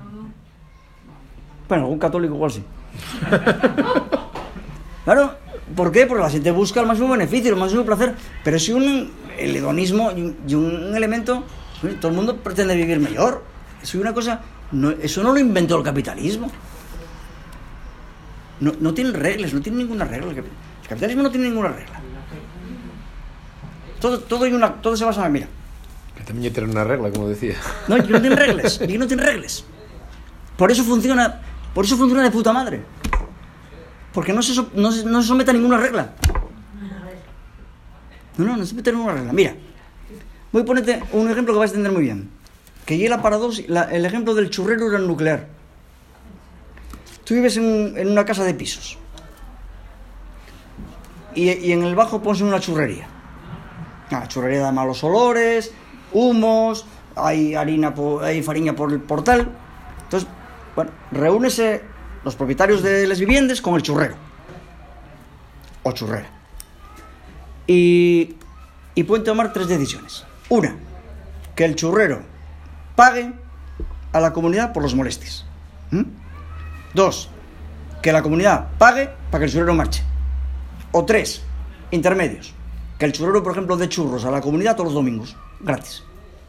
Speaker 2: Bueno, algún católico igual sí. Claro, ¿por qué? Porque la gente busca el máximo beneficio, el máximo placer. Pero si un, el hedonismo y un, y un elemento, todo el mundo pretende vivir mejor. Eso es una cosa, no, eso no lo inventó el capitalismo. No, no tiene reglas, no tiene ninguna regla. El capitalismo no tiene ninguna regla. Todo, todo, hay una, todo se basa en, mira,
Speaker 1: También tiene una regla, como decía.
Speaker 2: No, y no tiene reglas, y no tiene reglas. Por eso funciona, por eso funciona de puta madre. Porque no se, so, no, se, no se somete a ninguna regla. No, no, no se somete a ninguna regla. Mira, voy a ponerte un ejemplo que vas a entender muy bien. Que llega la paradoja, la, el ejemplo del churrero nuclear. Tú vives en, en una casa de pisos. Y, y en el bajo pones una churrería. La churrería da malos olores, humos, hay harina, por, hay farina por el portal. Entonces, bueno, reúnese los propietarios de las viviendas con el churrero o churrera y, y pueden tomar tres decisiones. Una, que el churrero pague a la comunidad por los molestis. ¿Mm? Dos, que la comunidad pague para que el churrero marche. O tres, intermedios, que el churrero, por ejemplo, dé churros a la comunidad todos los domingos, gratis.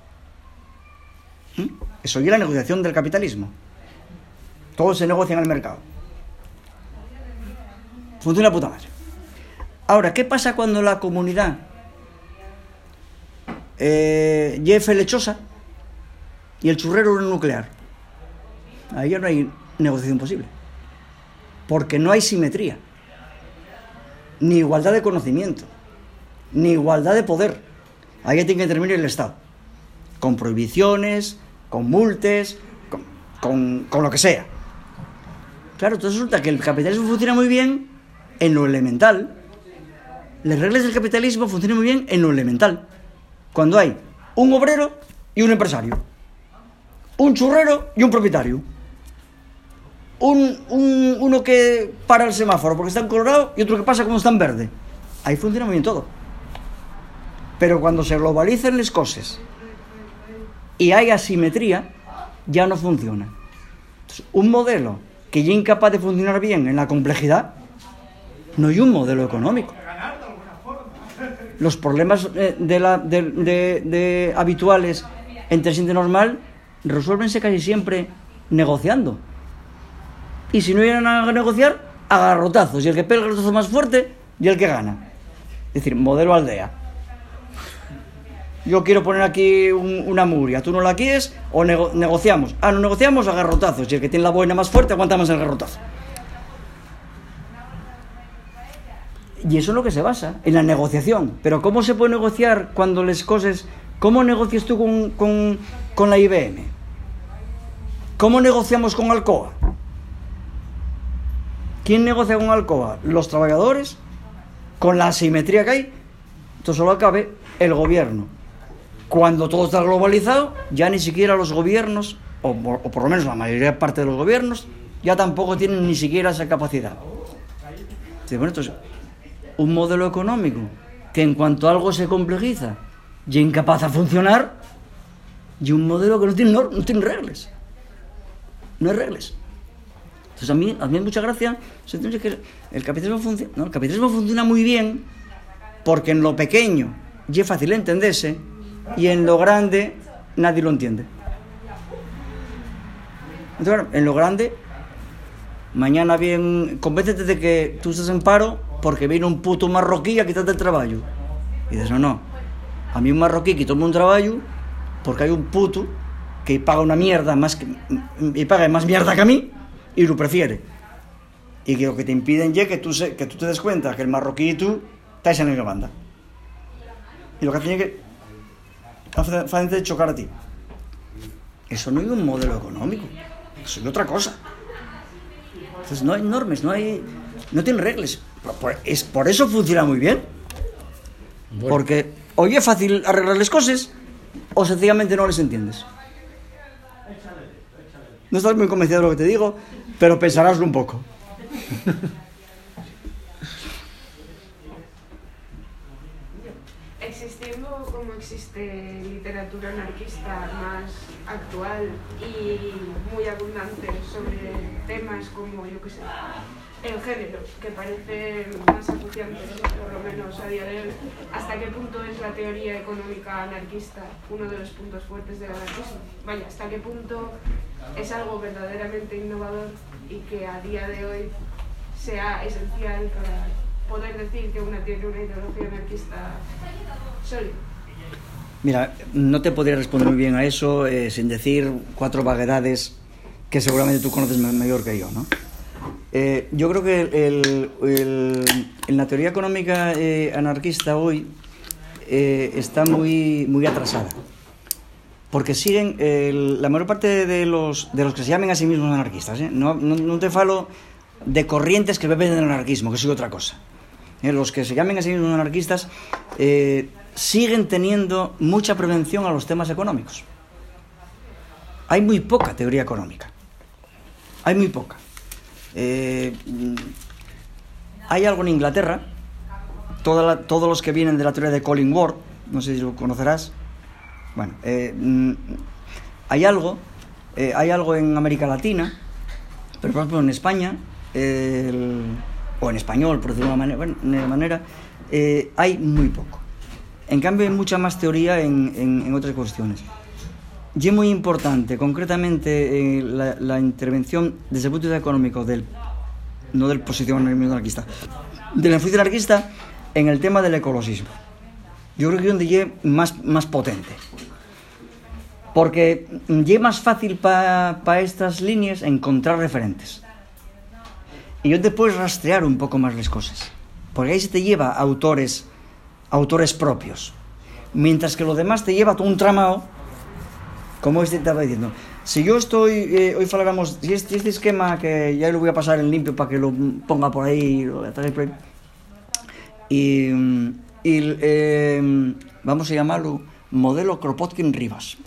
Speaker 2: ¿Mm? Eso es la negociación del capitalismo. Todo se negocia en el mercado. Funciona puta madre. Ahora, ¿qué pasa cuando la comunidad eh, lleve lechosa y el churrero es nuclear? Ahí ya no hay negociación posible. Porque no hay simetría. Ni igualdad de conocimiento. Ni igualdad de poder. Ahí tiene que intervenir el Estado. Con prohibiciones, con multas, con, con, con lo que sea. Claro, entonces resulta que el capitalismo funciona muy bien en lo elemental. Las reglas del capitalismo funcionan muy bien en lo elemental. Cuando hay un obrero y un empresario. Un churrero y un propietario. Un, un, uno que para el semáforo porque está en colorado y otro que pasa cuando está en verde. Ahí funciona muy bien todo. Pero cuando se globalizan las cosas y hay asimetría, ya no funciona. Entonces, un modelo que ya es incapaz de funcionar bien en la complejidad, no hay un modelo económico. Los problemas de la, de, de, de habituales entre gente normal resuélvense casi siempre negociando. Y si no vienen a negociar, a garrotazos. Y el que pega el garrotazo más fuerte y el que gana. Es decir, modelo aldea. Yo quiero poner aquí un, una muria, tú no la quieres, o nego, negociamos. Ah, no negociamos, a garrotazos. Y el que tiene la boina más fuerte aguanta más el garrotazo. Y eso es lo que se basa, en la negociación. Pero ¿cómo se puede negociar cuando las cosas... ¿Cómo negocias tú con, con, con la I B M? ¿Cómo negociamos con Alcoa? ¿Quién negocia con Alcoa? ¿Los trabajadores? Con la asimetría que hay, esto solo cabe el gobierno. Cuando todo está globalizado, ya ni siquiera los gobiernos, o, o por lo menos la mayoría parte de los gobiernos, ya tampoco tienen ni siquiera esa capacidad. Bueno, entonces, un modelo económico que en cuanto algo se complejiza ya incapaz de funcionar, y un modelo que no tiene, no, no tiene reglas. No hay reglas. Entonces a mí, a mí mucha gracia se dice que el capitalismo funciona, no, el capitalismo funciona muy bien porque en lo pequeño ya es fácil entenderse y en lo grande nadie lo entiende. Entonces, bueno, en lo grande, mañana bien, convéncete de que tú estás en paro porque viene un puto marroquí a quitarte el trabajo. Y dices, no, no, a mí un marroquí quitó un trabajo porque hay un puto que paga una mierda más que, y paga más mierda que a mí y lo prefiere. Y que lo que te impiden es que tú, se, que tú te des cuenta que el marroquí y tú estáis en la misma banda. Y lo que tiene que hacer chocar a ti. Eso no es un modelo económico. Eso es otra cosa. Entonces no hay normas, no hay, no tiene reglas. Es, por eso funciona muy bien. Bueno. Porque o es fácil arreglar las cosas o sencillamente no les entiendes. No estás muy convencido de lo que te digo, pero pensaráslo un poco.
Speaker 5: Existiendo como existe literatura anarquista más actual y muy abundante sobre temas como, yo qué sé, el género, que parece más acuciante, por lo menos a día de hoy, ¿hasta qué punto es la teoría económica anarquista uno de los puntos fuertes del anarquismo? Vaya, ¿hasta qué punto es algo verdaderamente innovador y que a día de hoy sea esencial para poder decir que una tiene una ideología anarquista sólida?
Speaker 2: Mira, no te podría responder muy bien a eso eh, sin decir cuatro vaguedades que seguramente tú conoces mejor que yo, ¿no? Eh, yo creo que el, el, en la teoría económica eh, anarquista hoy eh, está muy, muy atrasada, porque siguen eh, la mayor parte de los, de los que se llamen a sí mismos anarquistas, ¿eh? no, no, no te falo de corrientes que beben del anarquismo, que es otra cosa. Eh, los que se llamen a sí mismos anarquistas eh, siguen teniendo mucha prevención a los temas económicos. Hay muy poca teoría económica, hay muy poca. Eh, hay algo en Inglaterra, toda la, todos los que vienen de la teoría de Collingwood, no sé si lo conocerás. Bueno, eh, hay algo, eh, hay algo en América Latina, pero por ejemplo en España, eh, el, o en español, por decirlo de una manera, bueno, de manera eh, hay muy poco. En cambio hay mucha más teoría en, en, en otras cuestiones. Y es muy importante, concretamente, eh, la, la intervención desde el punto de vista económico, del, no del posicionamiento anarquista, del enfoque anarquista en el tema del ecologismo. Yo creo que es donde es más, más potente. Porque es más fácil para pa estas líneas encontrar referentes. Y yo te puedes rastrear un poco más las cosas. Porque ahí se te lleva a autores, autores propios. Mientras que lo demás te lleva todo un tramado. Como este estaba diciendo, si yo estoy, eh, hoy faláramos, si este, este esquema que ya lo voy a pasar en limpio para que lo ponga por ahí, lo voy a traer por ahí, y, y eh, vamos a llamarlo modelo Kropotkin-Rivas.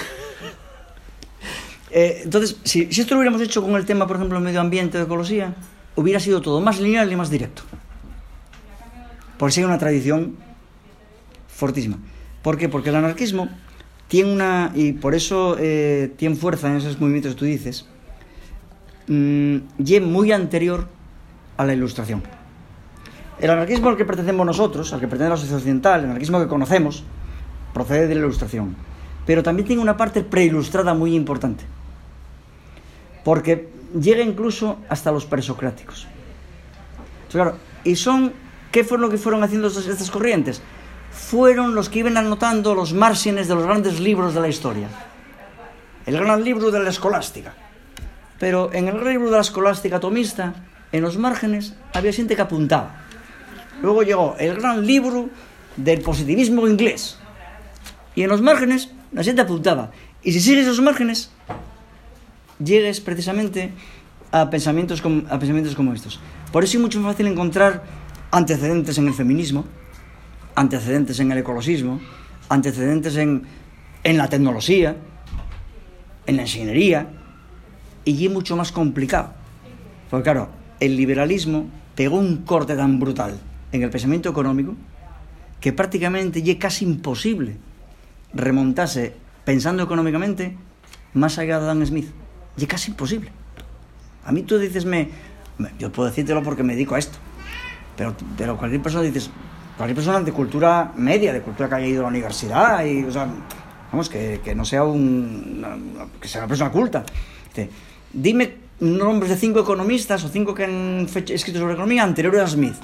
Speaker 2: eh, entonces, si, si esto lo hubiéramos hecho con el tema, por ejemplo, medio ambiente o ecología, hubiera sido todo más lineal y más directo. Por si hay una tradición fortísima. ¿Por qué? Porque el anarquismo tiene una, y por eso eh, tiene fuerza en esos movimientos que tú dices, mmm, y es muy anterior a la Ilustración. El anarquismo al que pertenecemos nosotros, al que pertenece la sociedad occidental, el anarquismo que conocemos, procede de la Ilustración, pero también tiene una parte preilustrada muy importante, porque llega incluso hasta los presocráticos. Entonces, claro, y son, ¿qué fue lo que fueron haciendo estas, estas corrientes? Fueron los que iban anotando los márgenes de los grandes libros de la historia. El gran libro de la escolástica. Pero en el gran libro de la escolástica tomista, en los márgenes, había gente que apuntaba. Luego llegó el gran libro del positivismo inglés. Y en los márgenes, la gente apuntaba. Y si sigues esos márgenes, llegues precisamente a pensamientos como, a pensamientos como estos. Por eso es mucho más fácil encontrar antecedentes en el feminismo, antecedentes en el ecologismo, antecedentes en, en la tecnología, en la ingeniería, y es mucho más complicado. Porque claro, el liberalismo pegó un corte tan brutal en el pensamiento económico que prácticamente es casi imposible remontarse pensando económicamente más allá de Adam Smith. Es casi imposible. A mí tú dices, me, yo puedo decírtelo porque me dedico a esto, pero, pero cualquier persona dices, cualquier persona de cultura media, de cultura que haya ido a la universidad, y, o sea, vamos, que, que no sea un, una, que sea una persona culta. Dice, dime nombres de cinco economistas o cinco que han fecha, escrito sobre economía anteriores a Smith.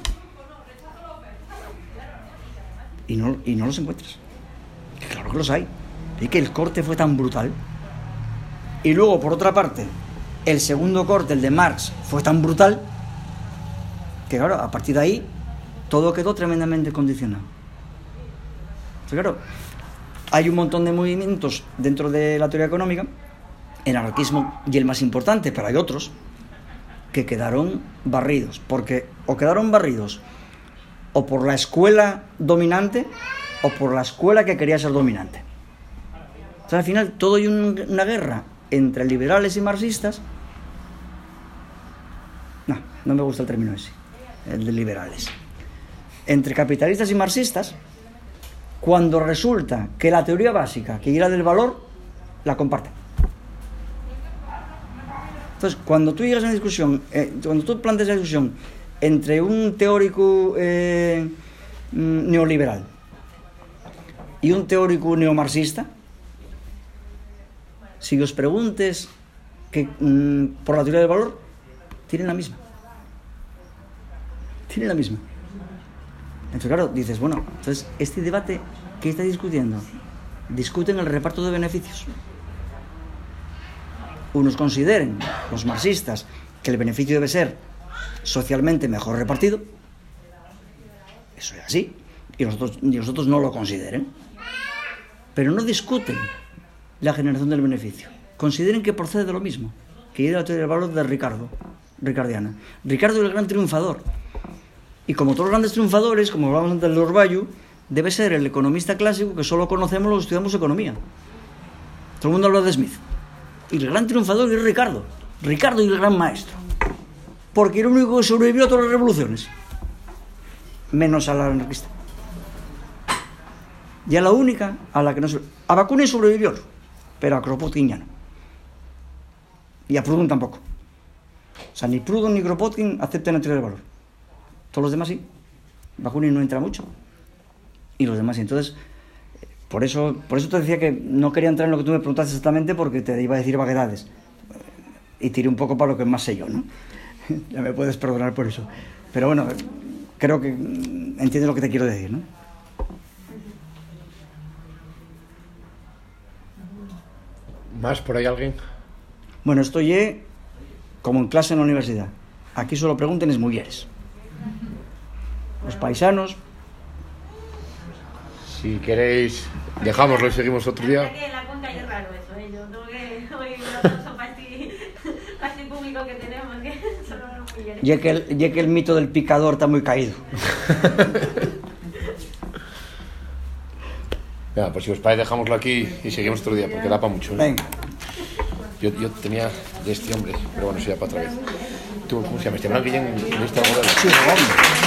Speaker 2: Y no, y no los encuentras. Claro que los hay. Y que el corte fue tan brutal. Y luego, por otra parte, el segundo corte, el de Marx, fue tan brutal que, claro, a partir de ahí todo quedó tremendamente condicionado. Entonces, claro, hay un montón de movimientos dentro de la teoría económica, el anarquismo y el más importante, pero hay otros que quedaron barridos, porque o quedaron barridos o por la escuela dominante o por la escuela que quería ser dominante. Entonces, al final, todo hay un, una guerra entre liberales y marxistas. No, no me gusta el término ese, el de liberales. Entre capitalistas y marxistas, cuando resulta que la teoría básica, que era del valor, la comparten. Entonces, cuando tú llegas a una discusión, eh, cuando tú planteas la discusión entre un teórico eh, neoliberal y un teórico neomarxista, si os preguntes que, mmm, por la teoría del valor, tienen la misma. Tienen la misma. Entonces, claro, dices, bueno, entonces, este debate que está discutiendo discuten el reparto de beneficios. Unos consideren, los marxistas, que el beneficio debe ser socialmente mejor repartido. Eso es así. Y los otros, y los otros no lo consideren. Pero no discuten la generación del beneficio. Consideren que procede de lo mismo, que es la teoría del valor de Ricardo, ricardiana. Ricardo es el gran triunfador. Y como todos los grandes triunfadores, como hablamos antes de Orbayu, debe ser el economista clásico que solo conocemos los que estudiamos economía. Todo el mundo habla de Smith. Y el gran triunfador es Ricardo. Ricardo y el gran maestro. Porque era el único que sobrevivió a todas las revoluciones. Menos a la anarquista. Y a la única a la que no sobrevivió. A Bakunin sobrevivió, pero a Kropotkin ya no. Y a Proudhon tampoco. O sea, ni Proudhon ni Kropotkin aceptan la teoría del valor. Todos los demás sí. Bakunin no entra mucho. Y los demás sí. Entonces, por eso, por eso te decía que no quería entrar en lo que tú me preguntaste exactamente, porque te iba a decir vaguedades. Y tiré un poco para lo que más sé yo, ¿no? Ya me puedes perdonar por eso. Pero bueno, creo que entiendes lo que te quiero decir, ¿no?
Speaker 1: ¿Más por ahí alguien?
Speaker 2: Bueno, estoy eh, como en clase en la universidad. Aquí solo pregunten es mujeres. Los paisanos.
Speaker 1: Si queréis, dejámoslo y seguimos otro
Speaker 6: La
Speaker 1: día.
Speaker 6: verdad que en la cuenca es raro eso, ¿eh? Yo tengo que oír los dos pasti, pasti público que tenemos, que solo los mujeres.
Speaker 2: Ya que, el, ya que el mito del picador está muy caído.
Speaker 1: Venga, pues si os parece, dejámoslo aquí y seguimos otro día, porque da para mucho, ¿eh?
Speaker 2: Venga.
Speaker 1: Yo, yo tenía de este hombre, pero bueno, eso ya para otra vez. ¿Tú cómo se llama? Este Blanc Guillén, ministro del modelo.
Speaker 2: Sí, hombre.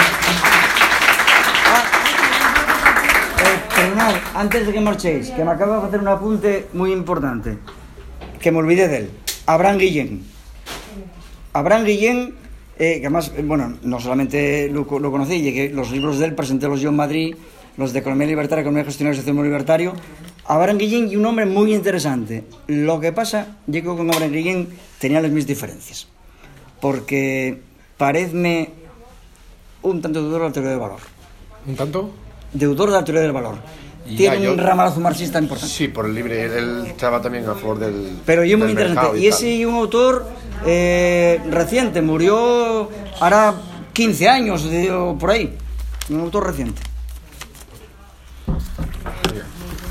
Speaker 2: Ah, eh, perdonad, antes de que marchéis, que me acabo de hacer un apunte muy importante, que me olvidé de él. Abraham Guillén. Abraham Guillén, eh, que además, eh, bueno, no solamente lo, lo conocí, llegué, los libros de él presentélos yo en Madrid, los de Economía Libertaria, Economía Gestionaria y Socialismo Libertario. Abraham Guillén, y un hombre muy interesante. Lo que pasa, yo creo que con Abraham Guillén tenía las mis diferencias, porque parece un tanto deudor de la teoría del valor.
Speaker 1: ¿Un tanto?
Speaker 2: Deudor de la teoría del valor.
Speaker 1: Ya,
Speaker 2: Tiene
Speaker 1: yo-
Speaker 2: un ramalazo marxista importante.
Speaker 1: Sí, por el libre. Él estaba también a favor del.
Speaker 2: Pero yo muy
Speaker 1: del
Speaker 2: interesante.
Speaker 1: mercado
Speaker 2: Y
Speaker 1: y
Speaker 2: ese es un autor eh, reciente, murió hará quince años de- o por ahí. Un autor reciente.
Speaker 1: tal.